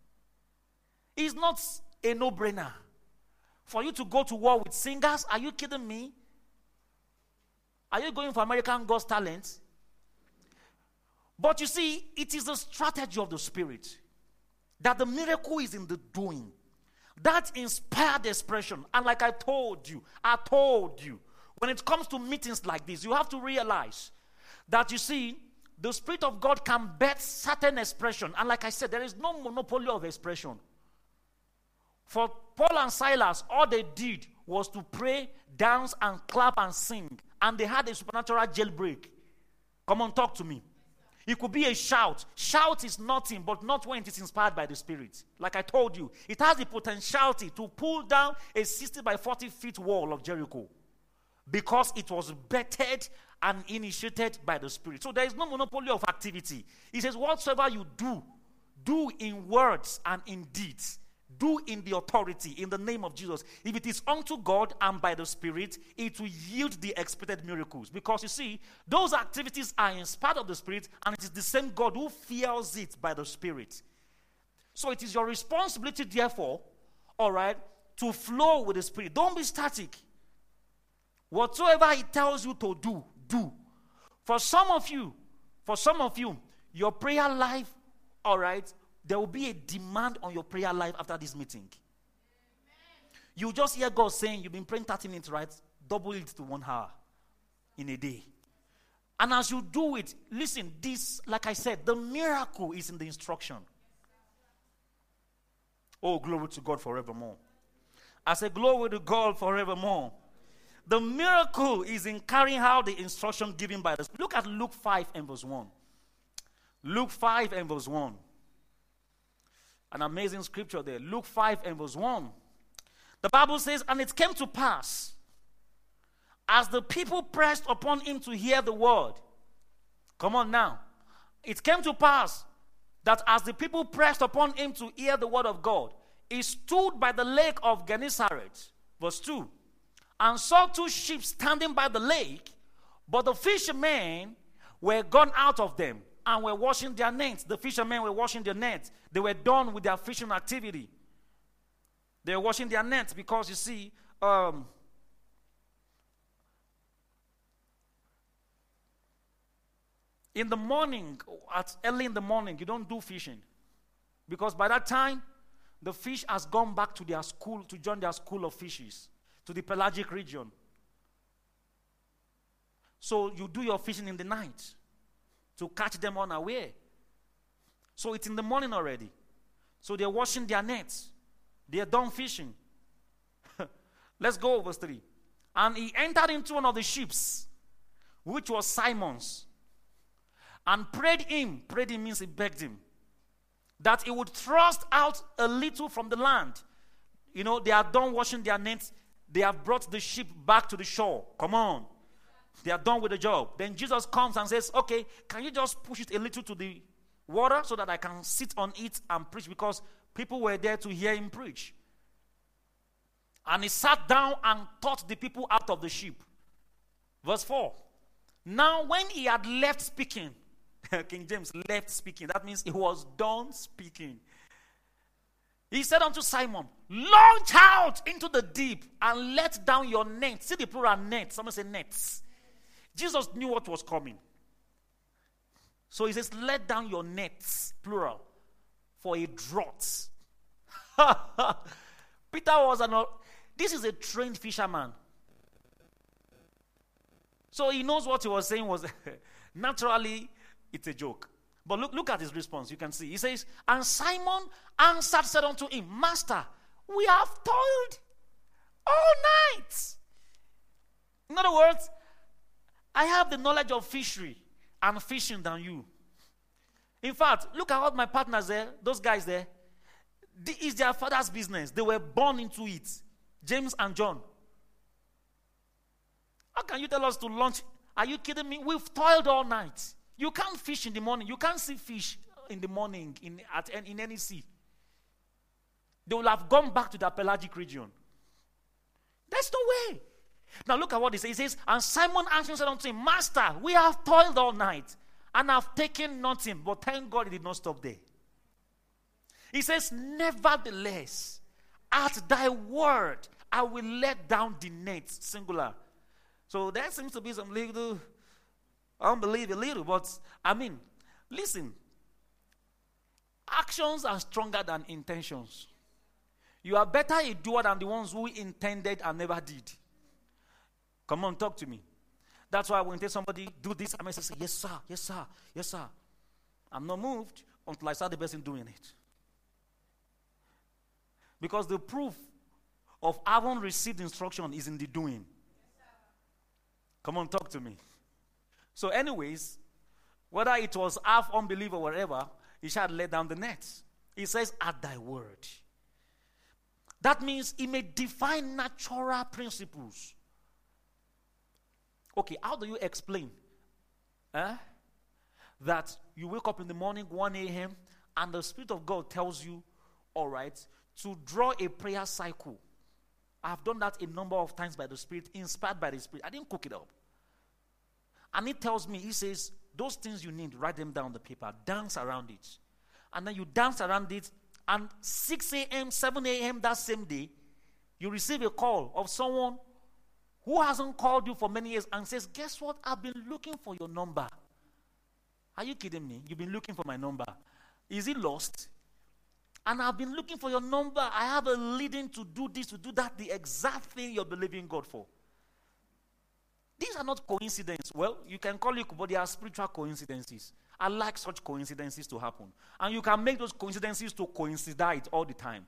It's not a no-brainer. For you to go to war with singers, are you kidding me? Are you going for American God's Talent? But you see, it is the strategy of the Spirit that the miracle is in the doing. That inspired expression. And like I told you, when it comes to meetings like this, you have to realize that, you see, the Spirit of God can bet certain expression. And like I said, there is no monopoly of expression. For Paul and Silas, all they did was to pray, dance, and clap and sing. And they had a supernatural jailbreak. Come on, talk to me. It could be a shout. Shout is nothing, but not when it is inspired by the Spirit. Like I told you, it has the potentiality to pull down a 60 by 40 feet wall of Jericho. Because it was bettered and initiated by the Spirit. So there is no monopoly of activity. He says, whatsoever you do, do in words and in deeds. Do in the authority, in the name of Jesus. If it is unto God and by the Spirit, it will yield the expected miracles. Because you see, those activities are inspired of the Spirit, and it is the same God who fuels it by the Spirit. So it is your responsibility, therefore, all right, to flow with the Spirit. Don't be static. Whatsoever He tells you to do, do. For some of you, your prayer life, all right, there will be a demand on your prayer life after this meeting. You just hear God saying, you've been praying 30 minutes, right? Double it to 1 hour in a day. And as you do it, listen, this, like I said, the miracle is in the instruction. Oh, glory to God forevermore. I say, glory to God forevermore. The miracle is in carrying out the instruction given by the Spirit. Look at Luke 5 and verse 1. Luke 5 and verse 1. An amazing scripture there. Luke 5 and verse 1. The Bible says, and it came to pass, as the people pressed upon him to hear the word. Come on now. It came to pass that as the people pressed upon him to hear the word of God, he stood by the lake of Gennesaret. Verse 2. And saw 2 ships standing by the lake, but the fishermen were gone out of them and were washing their nets. The fishermen were washing their nets. They were done with their fishing activity. They were washing their nets because, you see, in the morning, early in the morning, you don't do fishing. Because by that time, the fish has gone back to their school, to join their school of fishes, to the pelagic region. So you do your fishing in the night to catch them unaware. So it's in the morning already. So they're washing their nets. They're done fishing. Let's go, verse 3. And he entered into one of the ships, which was Simon's, and prayed him means he begged him, that he would thrust out a little from the land. You know, they are done washing their nets. They have brought the ship back to the shore. Come on. They are done with the job. Then Jesus comes and says, okay, can you just push it a little to the water so that I can sit on it and preach? Because people were there to hear him preach. And he sat down and taught the people out of the ship. Verse 4. Now when he had left speaking, King James left speaking. That means he was done speaking. He said unto Simon, launch out into the deep and let down your nets. See the plural nets. Someone say nets. Jesus knew what was coming. So he says, let down your nets, plural, for a draught. Peter was this is a trained fisherman. So he knows what he was saying was naturally it's a joke. But look at his response. You can see. He says, and Simon answered, said unto him, Master, we have toiled all night. In other words, I have the knowledge of fishery and fishing than you. In fact, look at all my partners there, those guys there. It's their father's business. They were born into it. James and John. How can you tell us to launch? Are you kidding me? We've toiled all night. You can't fish in the morning. You can't see fish in the morning in any sea. They will have gone back to the pelagic region. There's no way. Now look at what he says. He says, and Simon answered and said unto him, Master, we have toiled all night and have taken nothing. But thank God he did not stop there. He says, nevertheless, at thy word, I will let down the nets, singular. So there seems to be some little unbelief, a little, but I mean, listen. Actions are stronger than intentions. You are better a doer than the ones who intended and never did. Come on, talk to me. That's why when I tell somebody, do this, I must say, yes, sir, yes, sir, yes, sir. I'm not moved until I start the person doing it. Because the proof of having received instruction is in the doing. Come on, talk to me. So anyways, whether it was half unbelief or whatever, he shall let down the nets. He says, at thy word. That means he may define natural principles. Okay, how do you explain that you wake up in the morning, 1 a.m., and the Spirit of God tells you, all right, to draw a prayer cycle? I've done that a number of times by the Spirit, inspired by the Spirit. I didn't cook it up. And it tells me, he says, those things you need, write them down on the paper, dance around it. And then you dance around it, and 6 a.m., 7 a.m. that same day, you receive a call of someone who hasn't called you for many years and says, guess what? I've been looking for your number. Are you kidding me? You've been looking for my number. Is it lost? And I've been looking for your number. I have a leading to do this, to do that, the exact thing you're believing God for. These are not coincidences. Well, you can call it, but they are spiritual coincidences. I like such coincidences to happen. And you can make those coincidences to coincide all the time.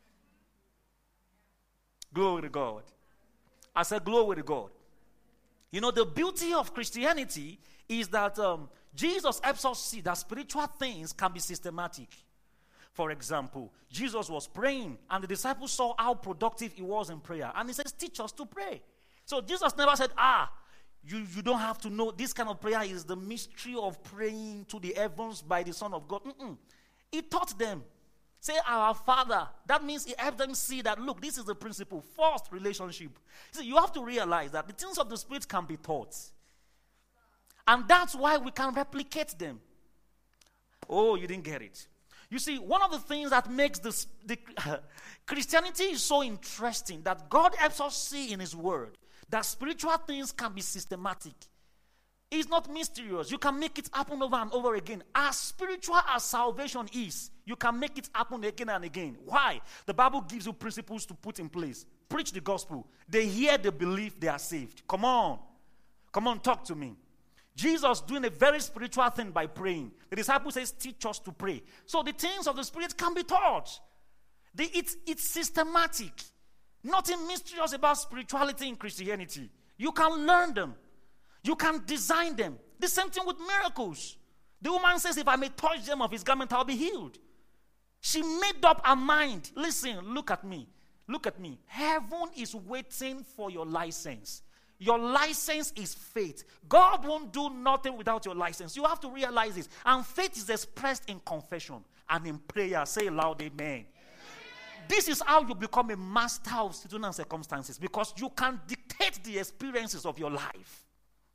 Glory to God. I said glory to God. You know, the beauty of Christianity is that Jesus helps us see that spiritual things can be systematic. For example, Jesus was praying and the disciples saw how productive he was in prayer. And he says, teach us to pray. So Jesus never said, you don't have to know this kind of prayer is the mystery of praying to the heavens by the Son of God. He taught them. Say, our Father. That means he helped them see that, look, this is the principle. First, relationship. See, you have to realize that the things of the Spirit can be taught. And that's why we can replicate them. Oh, you didn't get it. You see, one of the things that makes the Christianity is so interesting that God helps us see in his word that spiritual things can be systematic. It's not mysterious. You can make it happen over and over again. As spiritual as salvation is, you can make it happen again and again. Why? The Bible gives you principles to put in place. Preach the gospel. They hear, they believe, they are saved. Come on. Come on, talk to me. Jesus doing a very spiritual thing by praying. The disciple says, teach us to pray. So the things of the Spirit can be taught. It's systematic. Nothing mysterious about spirituality in Christianity. You can learn them. You can design them. The same thing with miracles. The woman says, if I may touch them of his garment, I'll be healed. She made up her mind. Listen, look at me. Look at me. Heaven is waiting for your license. Your license is faith. God won't do nothing without your license. You have to realize this. And faith is expressed in confession and in prayer. Say loud, amen. This is how you become a master of situations and circumstances, because you can dictate the experiences of your life.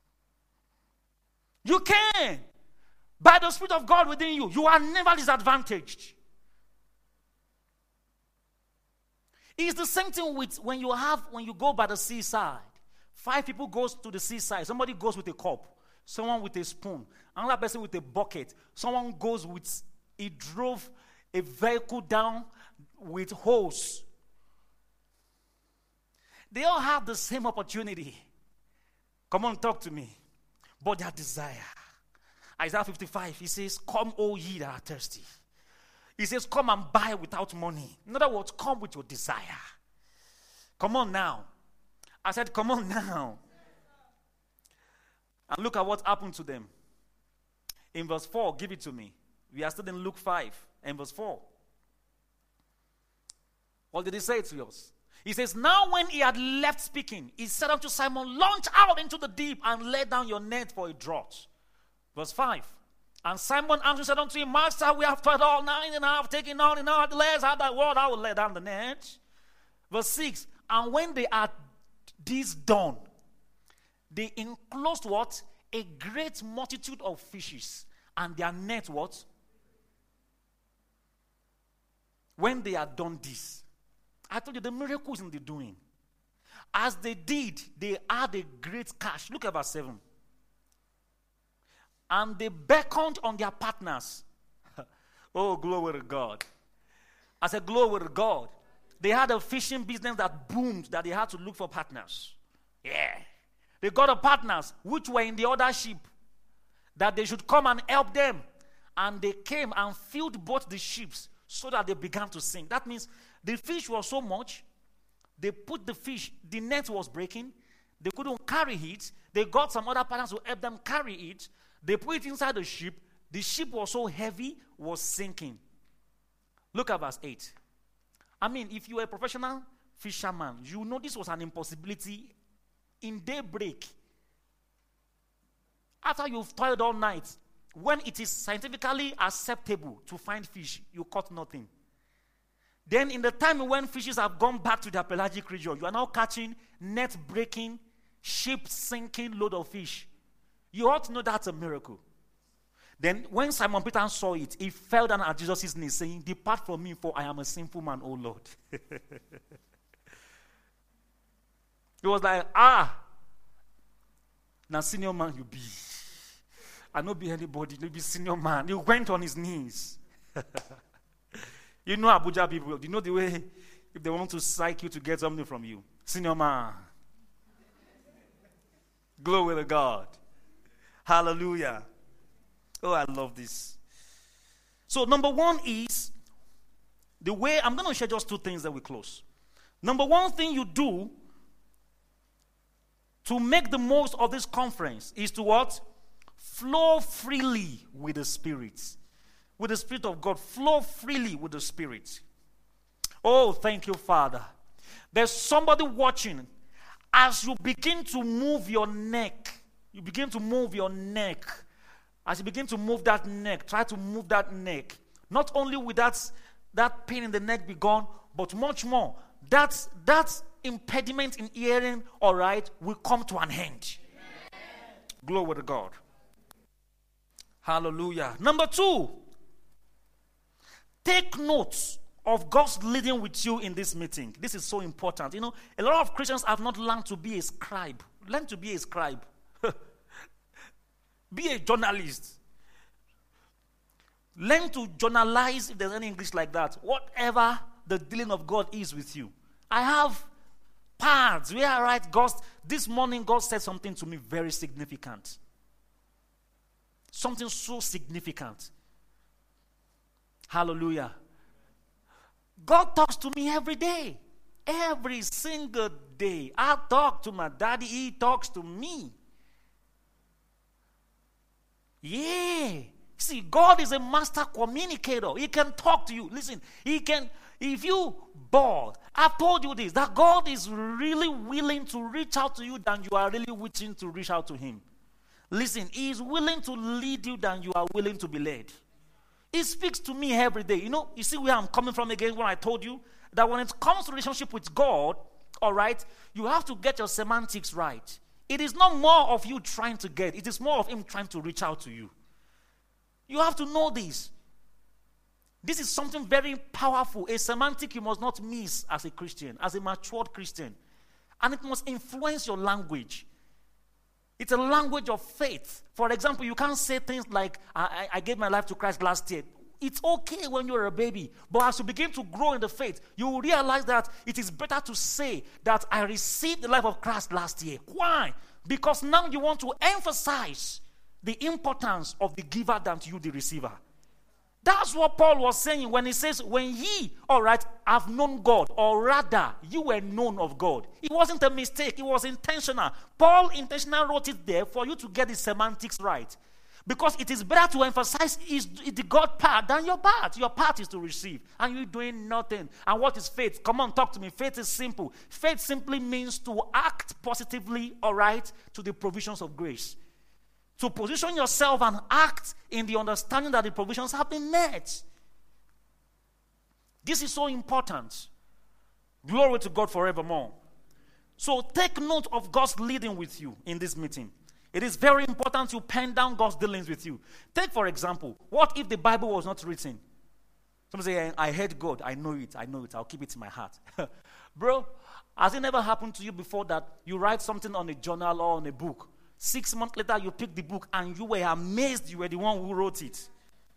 You can. By the Spirit of God within you, you are never disadvantaged. It's the same thing with when you go by the seaside. 5 people goes to the seaside. Somebody goes with a cup. Someone with a spoon. Another person with a bucket. Someone goes with, he drove a vehicle down with hose. They all have the same opportunity. Come on, talk to me. But their desire. Isaiah 55, he says, come, O ye that are thirsty. He says, come and buy without money. In other words, come with your desire. Come on now. I said, come on now. And look at what happened to them. In verse 4, give it to me. We are still in Luke 5 and verse 4. What did he say to us? He says, now when he had left speaking, he said unto Simon, launch out into the deep and lay down your net for a draught. Verse 5. And Simon answered and said unto him, Master, we have toiled all night and I have taken all in our less out that word, I will lay down the net. Verse 6. And when they had this done, they enclosed what? A great multitude of fishes. And their net what? When they had done this, I told you the miracle is in the doing. As they did, they had a great catch. Look at verse 7. And they beckoned on their partners. Oh, glory to God. I said, glory to God. They had a fishing business that boomed, that they had to look for partners. Yeah. They got a partners which were in the other ship, that they should come and help them. And they came and filled both the ships so that they began to sink. That means the fish was so much, they put the fish, the net was breaking, they couldn't carry it. They got some other partners to help them carry it. They put it inside the ship was so heavy, was sinking. Look at verse 8. I mean, if you are a professional fisherman, you know this was an impossibility in daybreak. After you've toiled all night, when it is scientifically acceptable to find fish, you caught nothing. Then in the time when fishes have gone back to their pelagic region, you are now catching net-breaking, ship-sinking load of fish. You ought to know that's a miracle. Then when Simon Peter saw it, he fell down at Jesus' knees, saying, depart from me, for I am a sinful man, O Lord. He was like, now senior man you be. I not be anybody, you be senior man. He went on his knees. You know Abuja people, you know the way if they want to psych you to get something from you. Senior man. Glory to God. Hallelujah. Oh, I love this. So number one is the way, I'm going to share just two things that we close. Number one thing you do to make the most of this conference is to what? Flow freely with the Spirit. With the Spirit of God. Flow freely with the Spirit. Oh, thank you, Father. There's somebody watching. As you begin to move your neck, you begin to move your neck. As you begin to move that neck, try to move that neck. Not only will that pain in the neck be gone, but much more. That impediment in hearing, all right, will come to an end. Amen. Glory to God. Hallelujah. Number two, take notes of God's leading with you in this meeting. This is so important. You know, a lot of Christians have not learned to be a scribe. Learn to be a scribe. Be a journalist. Learn to journalize, if there's any English like that, whatever the dealing of God is with you. I have pads where I write, this morning God said something to me very significant. Something so significant. Hallelujah. God talks to me every day. Every single day. I talk to my daddy. He talks to me. Yeah. See, God is a master communicator. He can talk to you. Listen, he can, if you bored, I've told you this, that God is really willing to reach out to you than you are really wishing to reach out to him. Listen, he is willing to lead you than you are willing to be led. He speaks to me every day. You see where I'm coming from again when I told you that when it comes to relationship with God, all right, you have to get your semantics right. It is not more of you trying to get. It is more of him trying to reach out to you. You have to know this. This is something very powerful. A semantic you must not miss as a Christian, as a matured Christian. And it must influence your language. It's a language of faith. For example, you can't say things like, I gave my life to Christ last year. It's okay when you're a baby. But as you begin to grow in the faith, you will realize that it is better to say that I received the life of Christ last year. Why? Because now you want to emphasize the importance of the giver than you, the receiver. That's what Paul was saying when he says, when ye, have known God, or rather, you were known of God. It wasn't a mistake. It was intentional. Paul intentionally wrote it there for you to get the semantics right. Because it is better to emphasize the God part than your part. Your part is to receive. And you're doing nothing. And what is faith? Come on, talk to me. Faith is simple. Faith simply means to act positively, to the provisions of grace. To position yourself and act in the understanding that the provisions have been met. This is so important. Glory to God forevermore. So take note of God's leading with you in this meeting. It is very important to pen down God's dealings with you. Take, for example, what if the Bible was not written? Some say, I heard God. I know it. I'll keep it in my heart. Bro, has it never happened to you before that you write something on a journal or on a book? 6 months later, you pick the book and you were amazed you were the one who wrote it.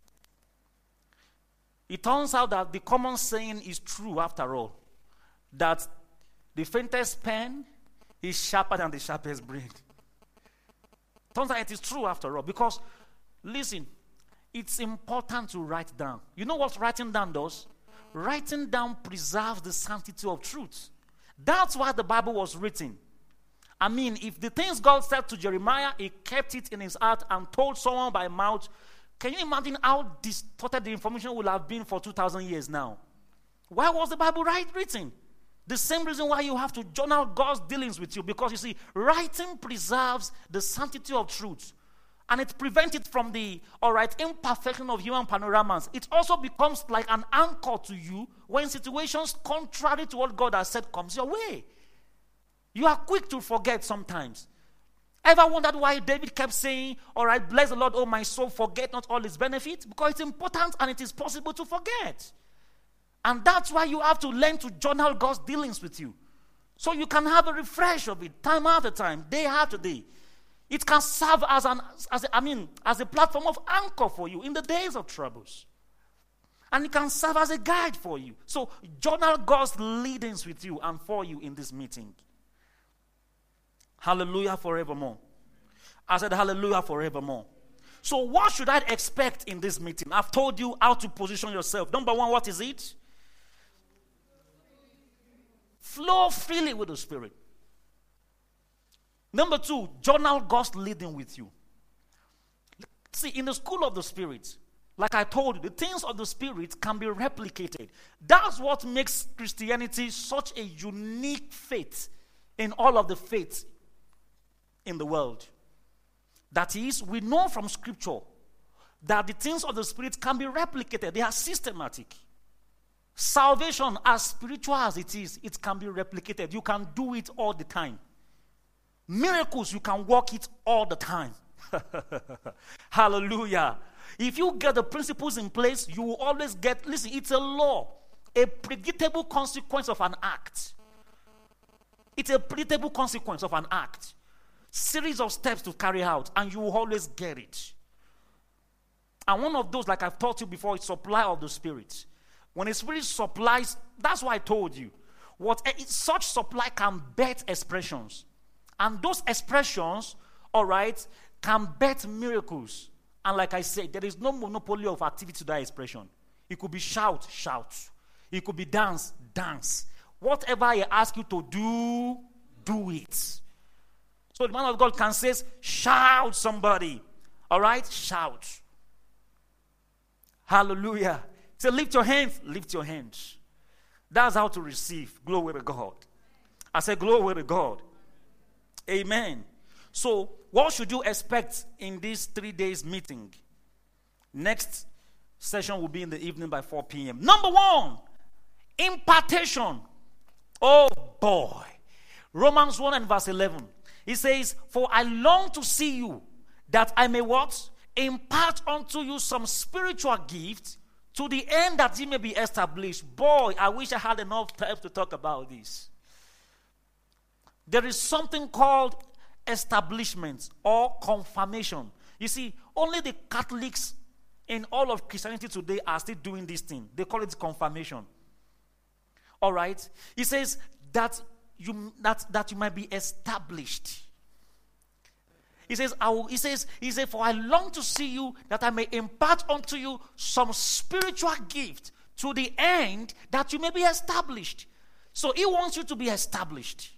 It turns out that the common saying is true after all. That the faintest pen is sharper than the sharpest brain. Turns out it is true after all. Because, listen, it's important to write down. You know what writing down does? Writing down preserves the sanctity of truth. That's why the Bible was written. I mean, if the things God said to Jeremiah, he kept it in his heart and told someone by mouth, can you imagine how distorted the information would have been for 2,000 years now? Why was the Bible written? The same reason why you have to journal God's dealings with you. Because you see, writing preserves the sanctity of truth. And it prevents it from the, imperfection of human panoramas. It also becomes like an anchor to you when situations contrary to what God has said comes your way. You are quick to forget sometimes. Ever wondered why David kept saying, bless the Lord, oh my soul, forget not all his benefits? Because it's important and it is possible to forget. And that's why you have to learn to journal God's dealings with you. So you can have a refresh of it, time after time, day after day. It can serve as a platform of anchor for you in the days of troubles. And it can serve as a guide for you. So journal God's leadings with you and for you in this meeting. Hallelujah forevermore. I said hallelujah forevermore. So what should I expect in this meeting? I've told you how to position yourself. Number one, what is it? Flow freely with the Spirit. Number two, journal God's leading with you. See, in the school of the Spirit, like I told you, the things of the Spirit can be replicated. That's what makes Christianity such a unique faith in all of the faiths in the world. That is, we know from Scripture that the things of the Spirit can be replicated. They are systematic. Salvation, as spiritual as it is, it can be replicated. You can do it all the time. Miracles, you can work it all the time. Hallelujah. If you get the principles in place, you will always get, listen, it's a law, a predictable consequence of an act. It's a predictable consequence of an act. Series of steps to carry out, and you will always get it. And one of those, like I've taught you before, is supply of the Spirit. When the Spirit supplies, that's why I told you, such supply can birth expressions. And those expressions, can birth miracles. And like I said, there is no monopoly of activity to that expression. It could be shout. It could be dance. Whatever I ask you to do it. So the man of God can say, shout somebody. All right? Shout. Hallelujah. Say, lift your hands. That's how to receive. Glory to God. I say, glory to God. Amen. So, what should you expect in this 3 days meeting? Next session will be in the evening by 4 p.m. Number one, impartation. Oh boy. Romans 1 and verse 11. It says, for I long to see you, that I may what? Impart unto you some spiritual gift, to the end that ye may be established. Boy, I wish I had enough time to talk about this. There is something called establishment or confirmation. You see, only the Catholics in all of Christianity today are still doing this thing. They call it confirmation. All right? He says that you might be established. He says, for I long to see you, that I may impart unto you some spiritual gift, to the end that you may be established. So he wants you to be established.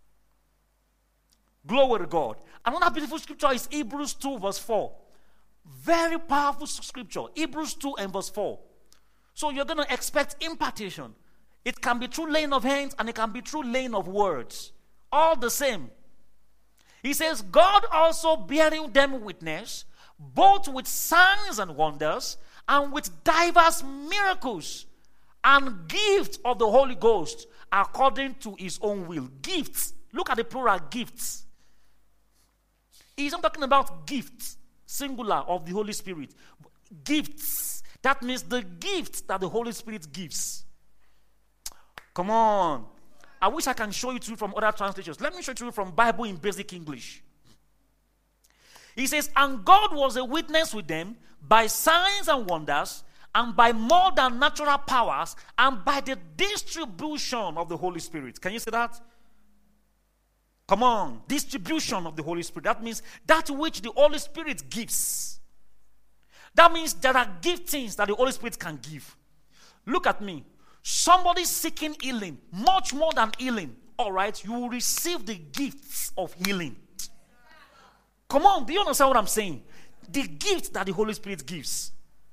Glory to God. Another beautiful scripture is Hebrews 2 verse 4. Very powerful scripture. Hebrews 2 and verse 4. So you're going to expect impartation. It can be through laying of hands and it can be through laying of words. All the same. He says, God also bearing them witness, both with signs and wonders, and with diverse miracles, and gifts of the Holy Ghost, according to his own will. Gifts. Look at the plural, gifts. He's not talking about gifts, singular, of the Holy Spirit. Gifts. That means the gifts that the Holy Spirit gives. Come on. I wish I can show you from other translations. Let me show you from Bible in Basic English. He says, and God was a witness with them by signs and wonders, and by more than natural powers, and by the distribution of the Holy Spirit. Can you see that? Come on. Distribution of the Holy Spirit. That means that which the Holy Spirit gives. That means there are giftings that the Holy Spirit can give. Look at me. Somebody seeking healing, much more than healing, all right, you will receive the gifts of healing. Come on, do you understand what I'm saying? The gift that the Holy Spirit gives.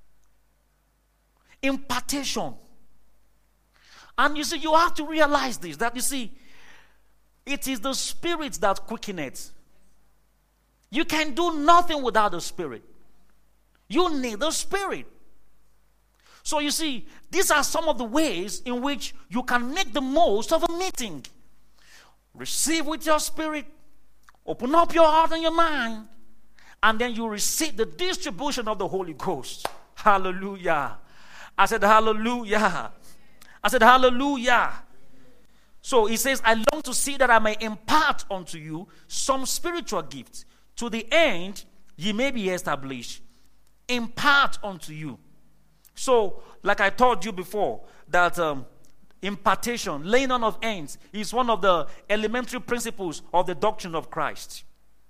Impartation. And you see, you have to realize this, that you see, it is the Spirit that quickeneth. You can do nothing without the Spirit. You need the Spirit. So you see, these are some of the ways in which you can make the most of a meeting. Receive with your spirit, open up your heart and your mind, and then you receive the distribution of the Holy Ghost. Hallelujah. I said hallelujah. I said hallelujah. So he says, I long to see that I may impart unto you some spiritual gifts, to the end ye may be established. Impart unto you. So, like I told you before, that impartation, laying on of hands, is one of the elementary principles of the doctrine of Christ.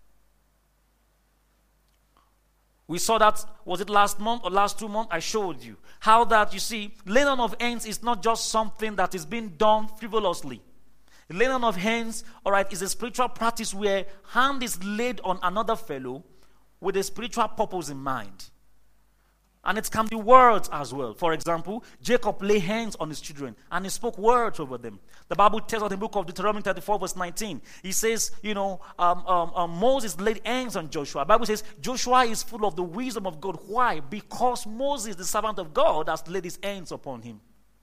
We saw that, was it last month or last 2 months? I showed you how that, you see, laying on of hands is not just something that is being done frivolously. Laying on of hands, all right, is a spiritual practice where hand is laid on another fellow with a spiritual purpose in mind. And it can be words as well. For example, Jacob laid hands on his children and he spoke words over them. The Bible tells us in the book of Deuteronomy 34 verse 19. He says, Moses laid hands on Joshua. The Bible says Joshua is full of the wisdom of God. Why? Because Moses, the servant of God, has laid his hands upon him.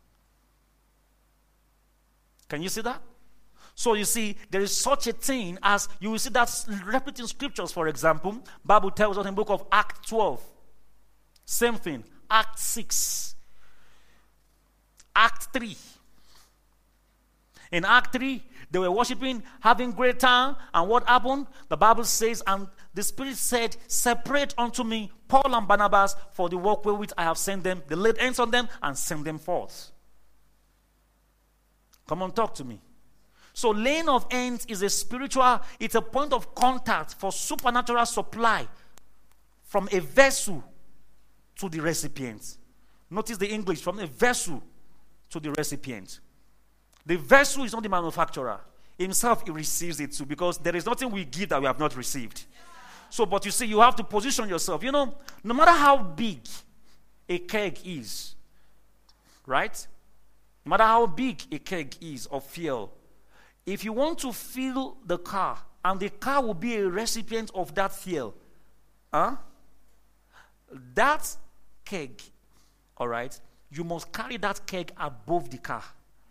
Can you see that? So you see, there is such a thing as, you will see that repeating scriptures, for example. Bible tells us in the book of Acts 12. Same thing. Act 6. Act 3. In Act 3, they were worshiping, having great time. And what happened? The Bible says, and the Spirit said, separate unto me Paul and Barnabas for the work wherewith I have sent them. They laid hands on them and sent them forth. Come on, talk to me. So laying of hands is a spiritual, it's a point of contact for supernatural supply from a vessel to the recipient. Notice the English, from a vessel to the recipient. The vessel is not the manufacturer. Himself, he receives it too, because there is nothing we give that we have not received. So, but you see, you have to position yourself. You know, no matter how big a keg is, right? No matter how big a keg is of fuel, if you want to fill the car, and the car will be a recipient of that fuel, that keg, all right, you must carry that keg above the car.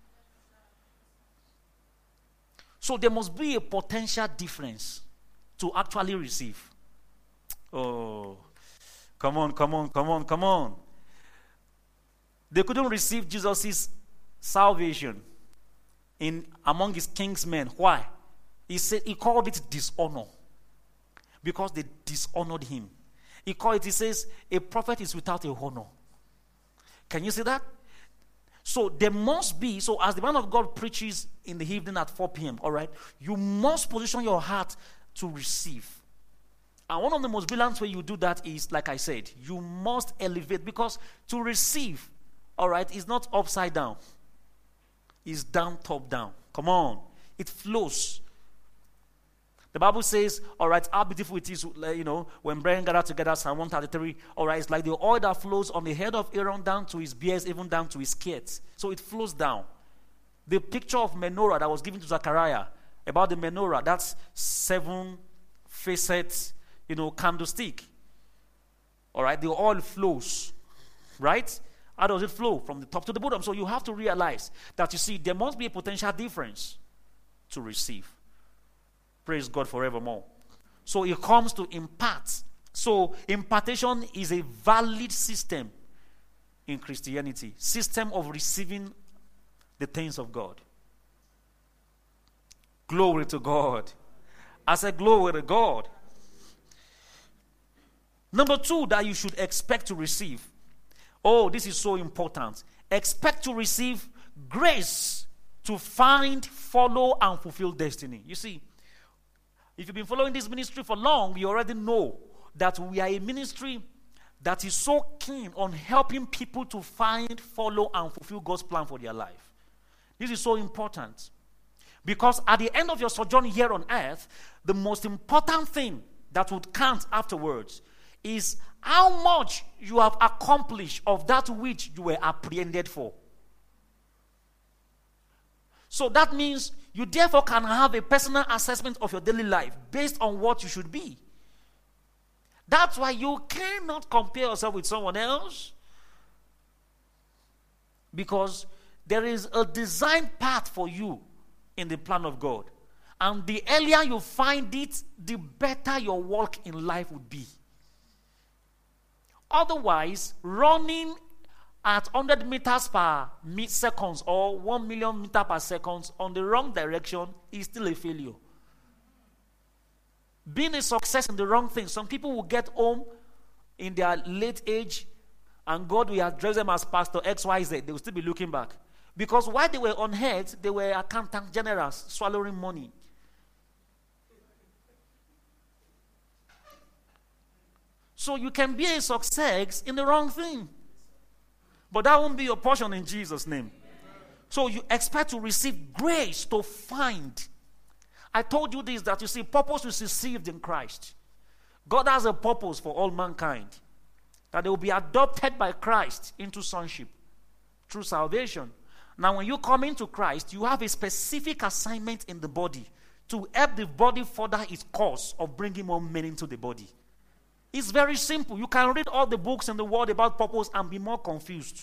So there must be a potential difference to actually receive. Oh, come on. They couldn't receive Jesus' salvation among his king's men. Why? He called it dishonor. Because they dishonored him. He says, a prophet is without a honor. Can you see that? So there must be, so as the man of God preaches in the evening at 4 p.m., all right, you must position your heart to receive. And one of the most brilliant way you do that is, like I said, you must elevate, because to receive, all right, is not upside down. It's down, top down. Come on. It flows. The Bible says, all right, how beautiful it is, when brethren gather together, Psalm 133, all right, it's like the oil that flows on the head of Aaron down to his beards, even down to his skirts. So it flows down. The picture of menorah that was given to Zechariah, about the menorah, that's 7-faced, candlestick. All right, the oil flows, right? How does it flow? From the top to the bottom. So you have to realize that, you see, there must be a potential difference to receive. Praise God forevermore. So it comes to impart. So impartation is a valid system in Christianity. System of receiving the things of God. Glory to God. I said glory to God. Number 2 that you should expect to receive. Oh, this is so important. Expect to receive grace to find, follow, and fulfill destiny. You see, if you've been following this ministry for long, you already know that we are a ministry that is so keen on helping people to find, follow, and fulfill God's plan for their life. This is so important. Because at the end of your sojourn here on earth, the most important thing that would count afterwards is how much you have accomplished of that which you were apprehended for. So that means you therefore can have a personal assessment of your daily life based on what you should be. That's why you cannot compare yourself with someone else, because there is a designed path for you in the plan of God. And the earlier you find it, the better your walk in life would be. Otherwise, running at 100 meters per seconds or 1 million meters per second on the wrong direction is still a failure. Being a success in the wrong thing. Some people will get home in their late age and God will address them as Pastor XYZ. They will still be looking back. Because while they were on heads, they were accountant generals swallowing money. So you can be a success in the wrong thing. But that won't be your portion in Jesus' name. So you expect to receive grace to find. I told you this, that you see, purpose is received in Christ. God has a purpose for all mankind. That they will be adopted by Christ into sonship through salvation. Now when you come into Christ, you have a specific assignment in the body to help the body further its course of bringing more men into the body. It's very simple. You can read all the books in the world about purpose and be more confused.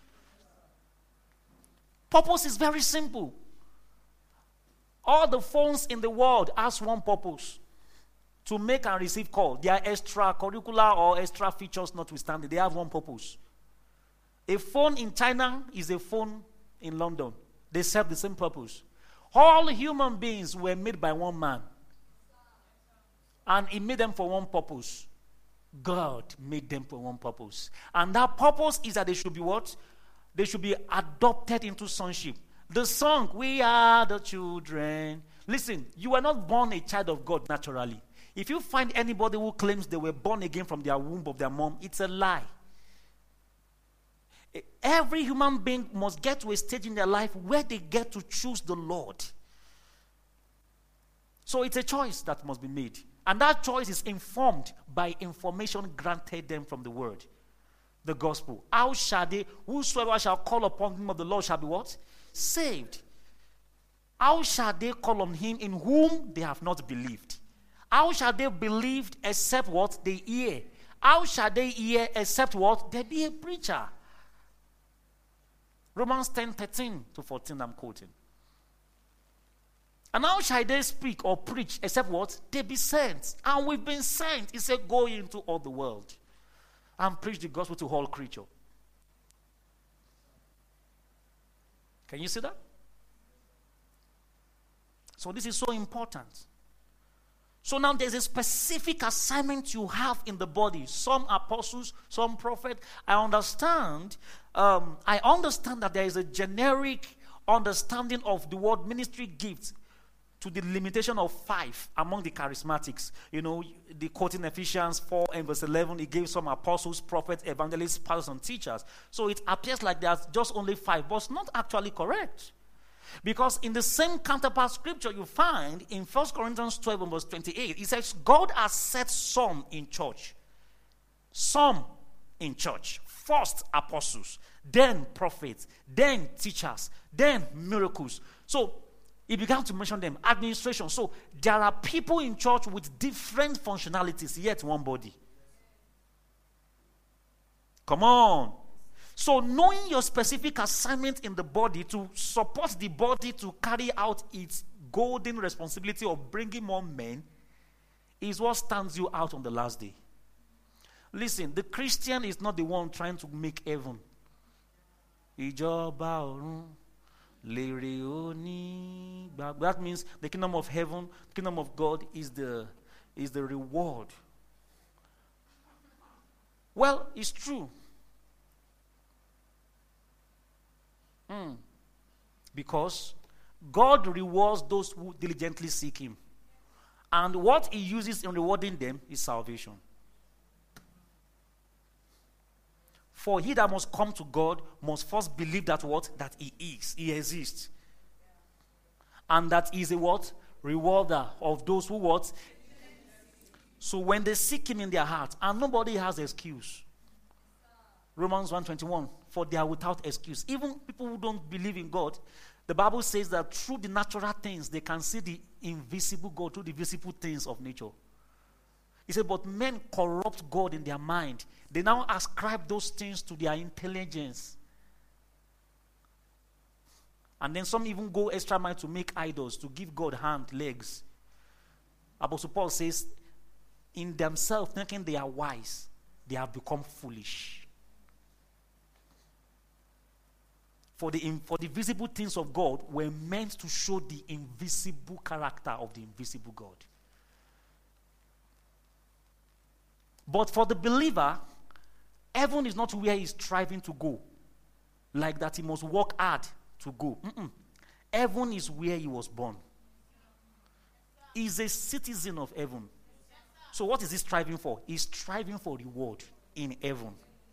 Purpose is very simple. All the phones in the world has one purpose: to make and receive call. They are extracurricular or extra features notwithstanding. They have one purpose. A phone in China is a phone in London. They serve the same purpose. All human beings were made by one man. And he made them for one purpose. God made them for one purpose. And that purpose is that they should be what? They should be adopted into sonship. The song, "We Are the Children." Listen, you were not born a child of God naturally. If you find anybody who claims they were born again from their womb of their mom, it's a lie. Every human being must get to a stage in their life where they get to choose the Lord. So it's a choice that must be made. And that choice is informed by information granted them from the word, the gospel. How shall they, whosoever shall call upon the name of the Lord shall be what? Saved. How shall they call on him in whom they have not believed? How shall they believe except what? They hear. How shall they hear except what? There be a preacher. Romans 10:13-14 I'm quoting. And how shall they speak or preach except what? They be sent. And we've been sent. He said, go into all the world and preach the gospel to all creatures. Can you see that? So this is so important. So now there's a specific assignment you have in the body. Some apostles, some prophet. I understand that there is a generic understanding of the word ministry gifts to the limitation of 5 among the charismatics. The quoting Ephesians 4 and verse 11, he gave some apostles, prophets, evangelists, pastors, and teachers. So it appears like there's just only 5, but it's not actually correct. Because in the same counterpart scripture you find in 1 Corinthians 12 and verse 28, it says, God has set some in church. Some in church. First apostles, then prophets, then teachers, then miracles. So he began to mention them. Administration. So there are people in church with different functionalities, yet one body. Come on. So knowing your specific assignment in the body to support the body to carry out its golden responsibility of bringing more men is what stands you out on the last day. Listen, the Christian is not the one trying to make heaven. That means the kingdom of heaven, the kingdom of God is the reward. Well, it's true. Because God rewards those who diligently seek him. And what he uses in rewarding them is salvation. For he that must come to God must first believe that what? That he is. He exists. And that he is a what? Rewarder of those who what? So when they seek him in their heart, and nobody has excuse. Romans 1:21, for they are without excuse. Even people who don't believe in God, the Bible says that through the natural things, they can see the invisible God through the visible things of nature. He said, but men corrupt God in their mind. They now ascribe those things to their intelligence. And then some even go extra mile to make idols, to give God hand, legs. Apostle Paul says, in themselves, thinking they are wise, they have become foolish. For the visible things of God were meant to show the invisible character of the invisible God. But for the believer, heaven is not where he's striving to go. Like that he must work hard to go. Heaven is where he was born. He's a citizen of heaven. So what is he striving for? He's striving for reward in heaven.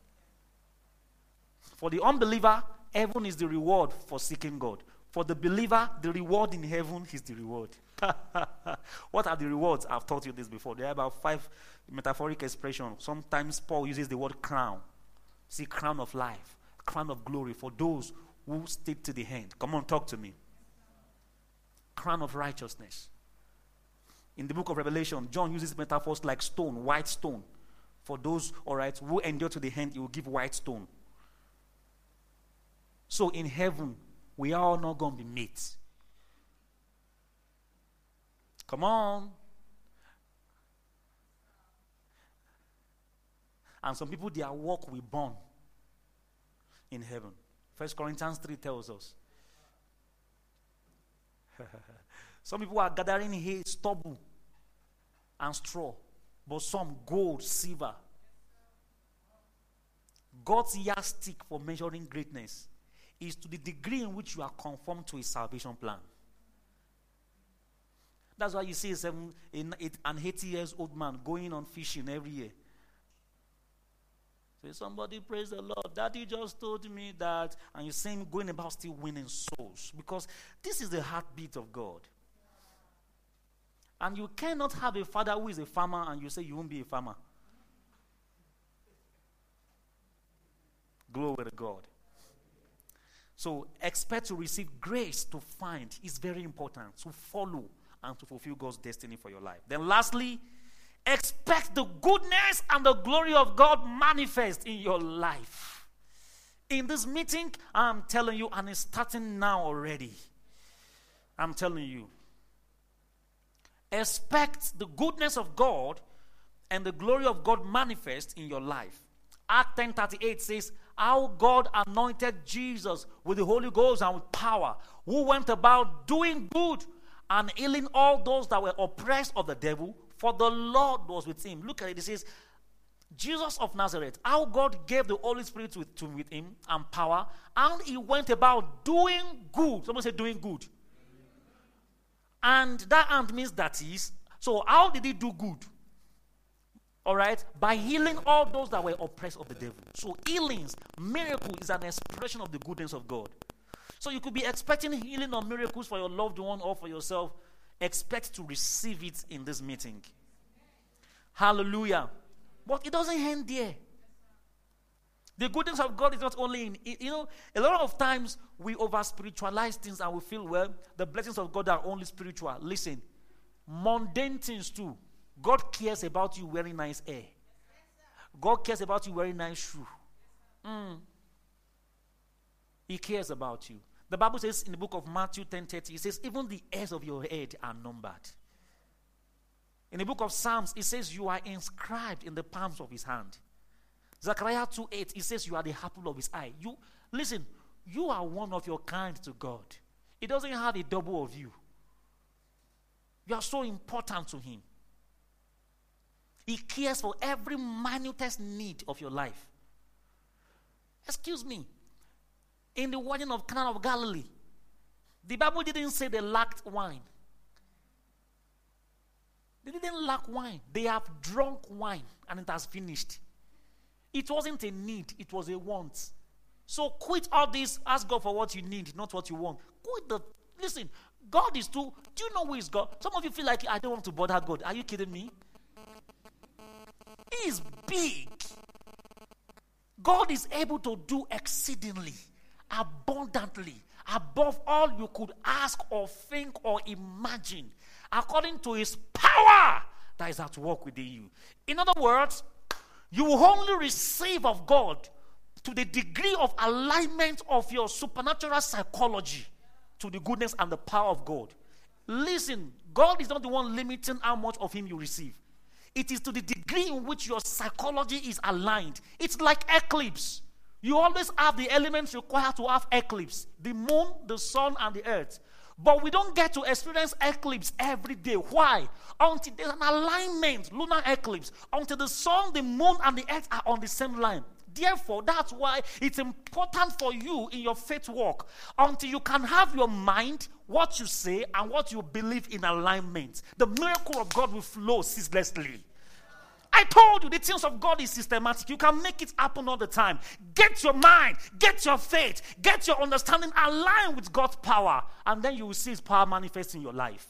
For the unbeliever, heaven is the reward for seeking God. For the believer, the reward in heaven is the reward. What are the rewards? I've taught you this before. There are about 5 metaphoric expressions. Sometimes Paul uses the word crown. See, crown of life, crown of glory for those who stick to the end. Come on, talk to me. Crown of righteousness. In the book of Revelation, John uses metaphors like stone, white stone. For those, all right, who endure to the end, he will give white stone. So in heaven, we are all not going to be mates. Come on. And some people, their work will burn in heaven. 1 Corinthians 3 tells us. Some people are gathering hay, stubble, and straw. But some gold, silver. God's yardstick for measuring greatness is to the degree in which you are conformed to his salvation plan. That's why you see an 80-year-old man going on fishing every year. Say, somebody praise the Lord. Daddy just told me that. And you see him going about still winning souls. Because this is the heartbeat of God. And you cannot have a father who is a farmer and you say you won't be a farmer. Glory to God. So expect to receive grace to find. It's very important to follow and to fulfill God's destiny for your life. Then lastly, expect the goodness and the glory of God manifest in your life. In this meeting, I'm telling you, and it's starting now already. I'm telling you. Expect the goodness of God and the glory of God manifest in your life. Act 10:38 says, how God anointed Jesus with the Holy Ghost and with power, who went about doing good and healing all those that were oppressed of the devil, for the Lord was with him. Look at it. It says, Jesus of Nazareth, how God gave the Holy Spirit with him and power, and he went about doing good. Someone say doing good. And that and means that is, so how did he do good? All right? By healing all those that were oppressed of the devil. So healings, miracle is an expression of the goodness of God. So you could be expecting healing or miracles for your loved one or for yourself. Expect to receive it in this meeting. Hallelujah. But it doesn't end there. The goodness of God is not only in, a lot of times we over spiritualize things and we feel, well, the blessings of God are only spiritual. Listen, mundane things too. God cares about you wearing nice hair. God cares about you wearing nice shoe. He cares about you. The Bible says in the book of Matthew 10:30, it says, even the hairs of your head are numbered. In the book of Psalms, it says you are inscribed in the palms of his hand. Zechariah 2:8, it says you are the apple of his eye. Listen, you are one of your kind to God. He doesn't have a double of you. You are so important to him. He cares for every minutest need of your life. Excuse me. In the wedding of Cana of Galilee, the Bible didn't say they lacked wine. They didn't lack wine. They have drunk wine and it has finished. It wasn't a need, it was a want. So quit all this, ask God for what you need, not what you want. Listen, God is too, do you know who is God? Some of you feel like, I don't want to bother God. Are you kidding me? He is big. God is able to do exceedingly, abundantly, above all you could ask or think or imagine, according to his power that is at work within you. In other words, you will only receive of God to the degree of alignment of your supernatural psychology to the goodness and the power of God. Listen, God is not the one limiting how much of him you receive. It is to the degree in which your psychology is aligned. It's like eclipse. You always have the elements required to have eclipse. The moon, the sun, and the earth. But we don't get to experience eclipse every day. Why? Until there's an alignment, lunar eclipse. Until the sun, the moon, and the earth are on the same line. Therefore, that's why it's important for you in your faith walk. Until you can have your mind, what you say, and what you believe in alignment. The miracle of God will flow ceaselessly. I told you the things of God is systematic. You can make it happen all the time. Get your mind, get your faith, get your understanding aligned with God's power, and then you will see his power manifest in your life.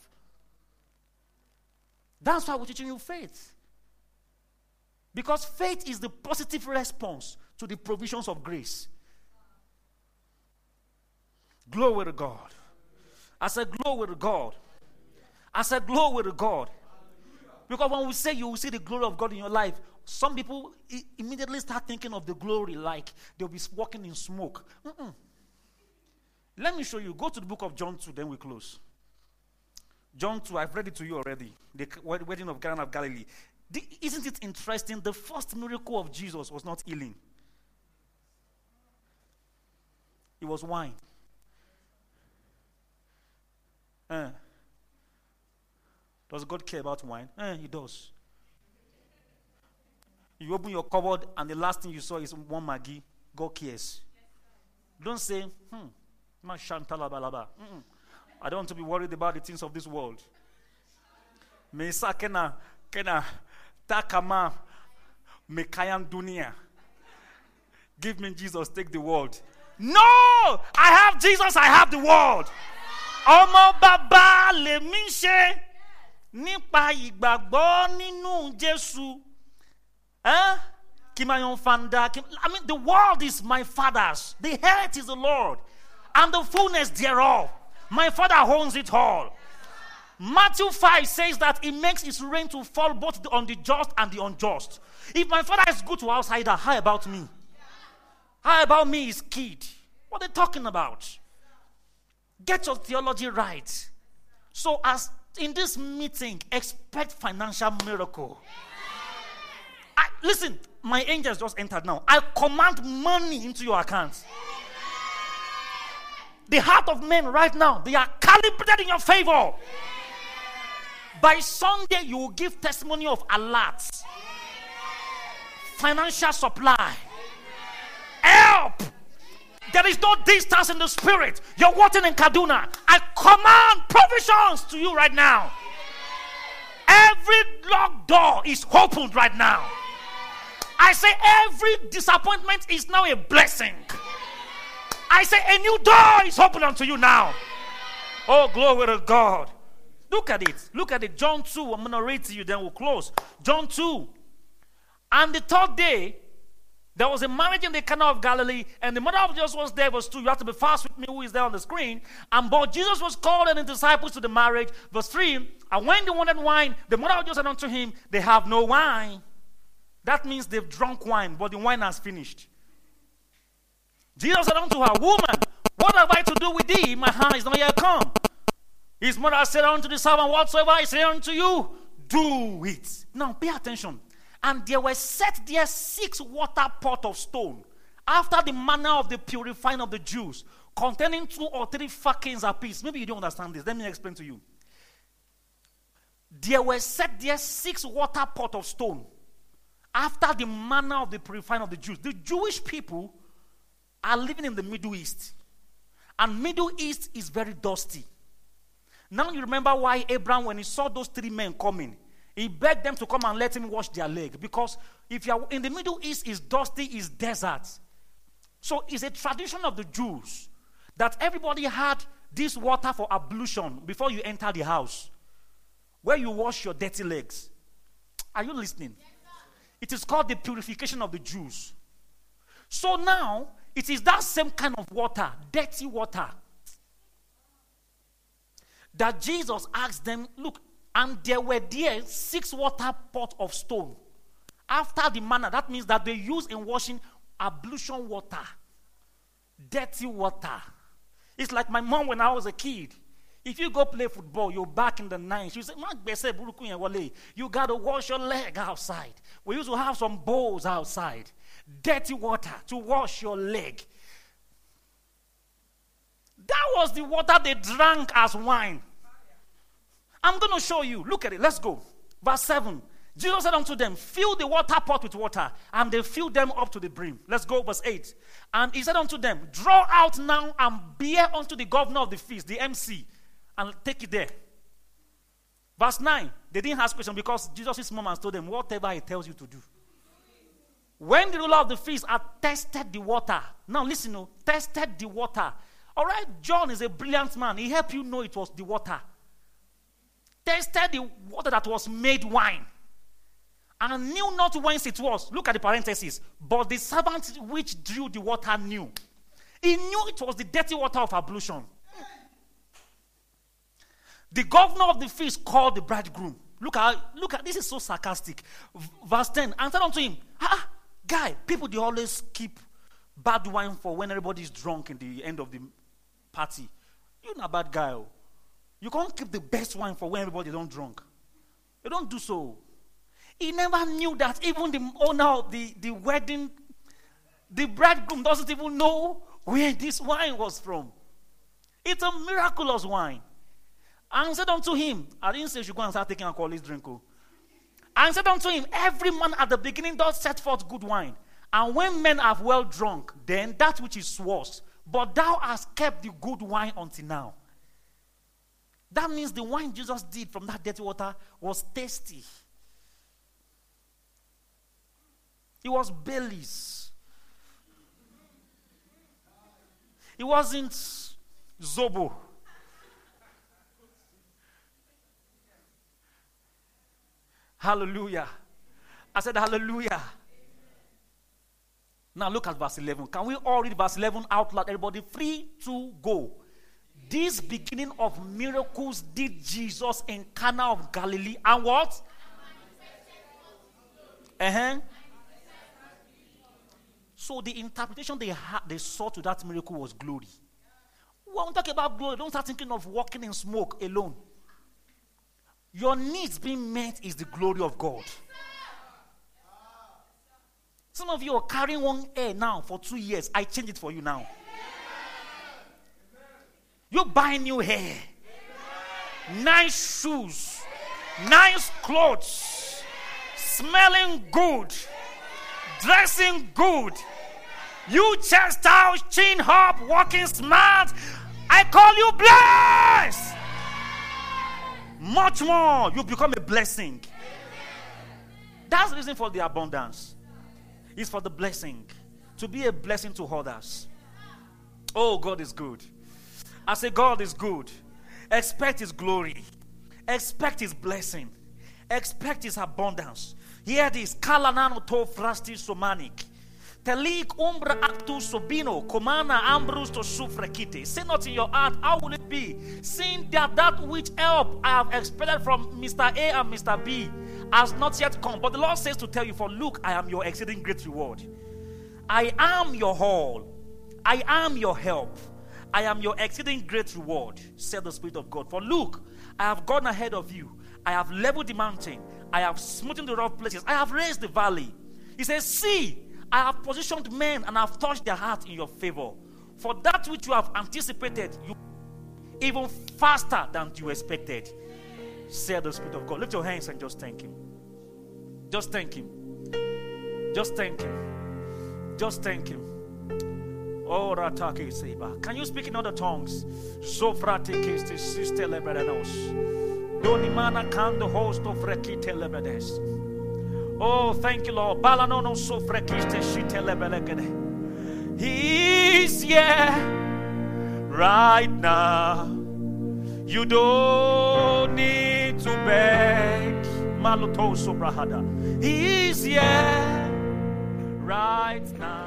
That's why we're teaching you faith. Because faith is the positive response to the provisions of grace. Glory to God. I said, glory to God. I said, glory to God. Because when we say you will see the glory of God in your life, some people immediately start thinking of the glory like they'll be walking in smoke. Let me show you. Go to the book of John 2, then we close. John 2, I've read it to you already. The wedding of Cana of Galilee. Isn't it interesting? The first miracle of Jesus was not healing. It was wine. Does God care about wine? He does. You open your cupboard and the last thing you saw is one Maggi. God cares. Don't say, I don't want to be worried about the things of this world. Mesa kena takama mekayan dunia. Give me Jesus, take the world. No! I have Jesus, I have the world. Omo baba le minse nípa ìgbàgbọ́ nínú Jésù. Kimayon fanda. I mean, the world is my father's. The earth is the Lord. And the fullness thereof. My father owns it all. Matthew 5 says that he makes his rain to fall both on the just and the unjust. If my father is good to outsider, how about me? How about me, his kid? What are they talking about? Get your theology right. So as in this meeting, expect financial miracle. Listen, my angels just entered now. I command money into your account. The heart of men right now, they are calibrated in your favor. By Sunday, you will give testimony of alerts, financial supply, help. There is no distance in the spirit. You're walking in Kaduna. I command provisions to you right now. Every locked door is opened right now. I say every disappointment is now a blessing. I say a new door is open unto you now. Oh, glory to God. Look at it. Look at it. John 2. I'm going to read to you, then we'll close. John 2. And the third day, there was a marriage in the Cana of Galilee, and the mother of Jesus was there. Verse 2. You have to be fast with me, who is there on the screen. And but Jesus was called and his disciples to the marriage. Verse 3. And when they wanted wine, the mother of Jesus said unto him, they have no wine. That means they've drunk wine, but the wine has finished. Jesus said unto her, woman, what have I to do with thee? My hand is not yet come. His mother said unto the servant, whatsoever I say unto you, do it. Now pay attention. And there were set there 6 water pots of stone, after the manner of the purifying of the Jews, containing 2 or 3 firkins apiece. Maybe you don't understand this. Let me explain to you. There were set there 6 water pots of stone, after the manner of the purifying of the Jews. The Jewish people are living in the Middle East. And Middle East is very dusty. Now you remember why Abraham, when he saw those 3 men coming, he begged them to come and let him wash their leg. Because if you are in the Middle East, is dusty, is desert. So it's a tradition of the Jews that everybody had this water for ablution before you enter the house, where you wash your dirty legs. Are you listening? Yes, it is called the purification of the Jews. So now, it is that same kind of water, dirty water, that Jesus asked them, look, and there were there 6 water pots of stone. After the manner, that means that they use in washing ablution water, dirty water. It's like my mom when I was a kid. If you go play football, you're back in the 9s. You say, you got to wash your leg outside. We used to have some bowls outside. Dirty water to wash your leg. That was the water they drank as wine. I'm going to show you. Look at it. Let's go. Verse 7. Jesus said unto them, fill the water pot with water. And they filled them up to the brim. Let's go. Verse 8. And he said unto them, draw out now and bear unto the governor of the feast, the MC, and take it there. Verse 9. They didn't ask question because Jesus' mom has told them, whatever he tells you to do. When the ruler of the feast had tested the water. Now listen, tested the water. All right, John is a brilliant man. He helped you know it was the water. Tested the water that was made wine, and knew not whence it was. Look at the parenthesis. But the servant which drew the water knew. He knew it was the dirty water of ablution. The governor of the feast called the bridegroom. Look at this is so sarcastic. Verse 10. And said unto him, guy, people they always keep bad wine for when everybody is drunk in the end of the party. You're not a bad guy. You can't keep the best wine for when everybody don't drunk. You don't do so. He never knew that even the owner of the wedding, the bridegroom doesn't even know where this wine was from. It's a miraculous wine. And said unto him, I didn't say you should go and start taking alcoholic drink. And said unto him, every man at the beginning does set forth good wine. And when men have well drunk, then that which is worse. But thou hast kept the good wine until now. That means the wine Jesus did from that dirty water was tasty. It was Baileys. It wasn't Zobo. Hallelujah. I said hallelujah. Now look at verse 11. Can we all read verse 11 out loud? Everybody, 3, 2, go. This beginning of miracles did Jesus in Cana of Galilee. And what? So the interpretation they saw to that miracle was glory. When we talk about glory, don't start thinking of walking in smoke alone. Your needs being met is the glory of God. Some of you are carrying one hair now for 2 years. I change it for you now. You buy new hair, nice shoes, nice clothes, smelling good, dressing good. You chest out, chin up, walking smart. I call you blessed. Much more, you become a blessing. That's the reason for the abundance. It's for the blessing. To be a blessing to others. Oh, God is good. I say God is good. Expect His glory. Expect His blessing. Expect His abundance. Hear this. Kalanano to frasti somanic. Telik umbra actu sobino. Comana ambrus to sufrekite. Say not in your heart, how will it be? Seeing that which help I have expected from Mr. A and Mr. B has not yet come. But the Lord says to tell you, for look, I am your exceeding great reward. I am your all. I am your help. I am your exceeding great reward, said the Spirit of God. For look, I have gone ahead of you. I have leveled the mountain. I have smoothened the rough places. I have raised the valley. He says, see, I have positioned men and I have touched their heart in your favor. For that which you have anticipated, you even faster than you expected, said the Spirit of God. Lift your hands and just thank Him. Just thank Him. Just thank Him. Just thank Him. Oh, Ratake Seba. Can you speak in other tongues? Sofrate Kisti Sister Lebedanos. Donimana Kando host of Rekite Lebedes. Oh, thank you, Lord. Balanono Sofrekiste Shite Lebelegede. He's here right now. You don't need to beg. Maluto Sobrahada. He's here right now.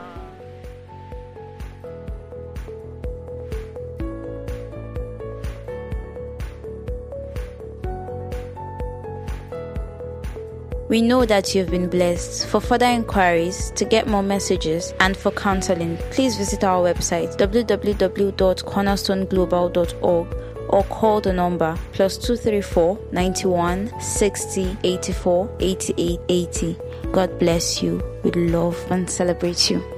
We know that you've been blessed. For further inquiries, to get more messages, and for counseling, please visit our website www.cornerstoneglobal.org or call the number +234 91 60 84 88 80. God bless you. We love and celebrate you.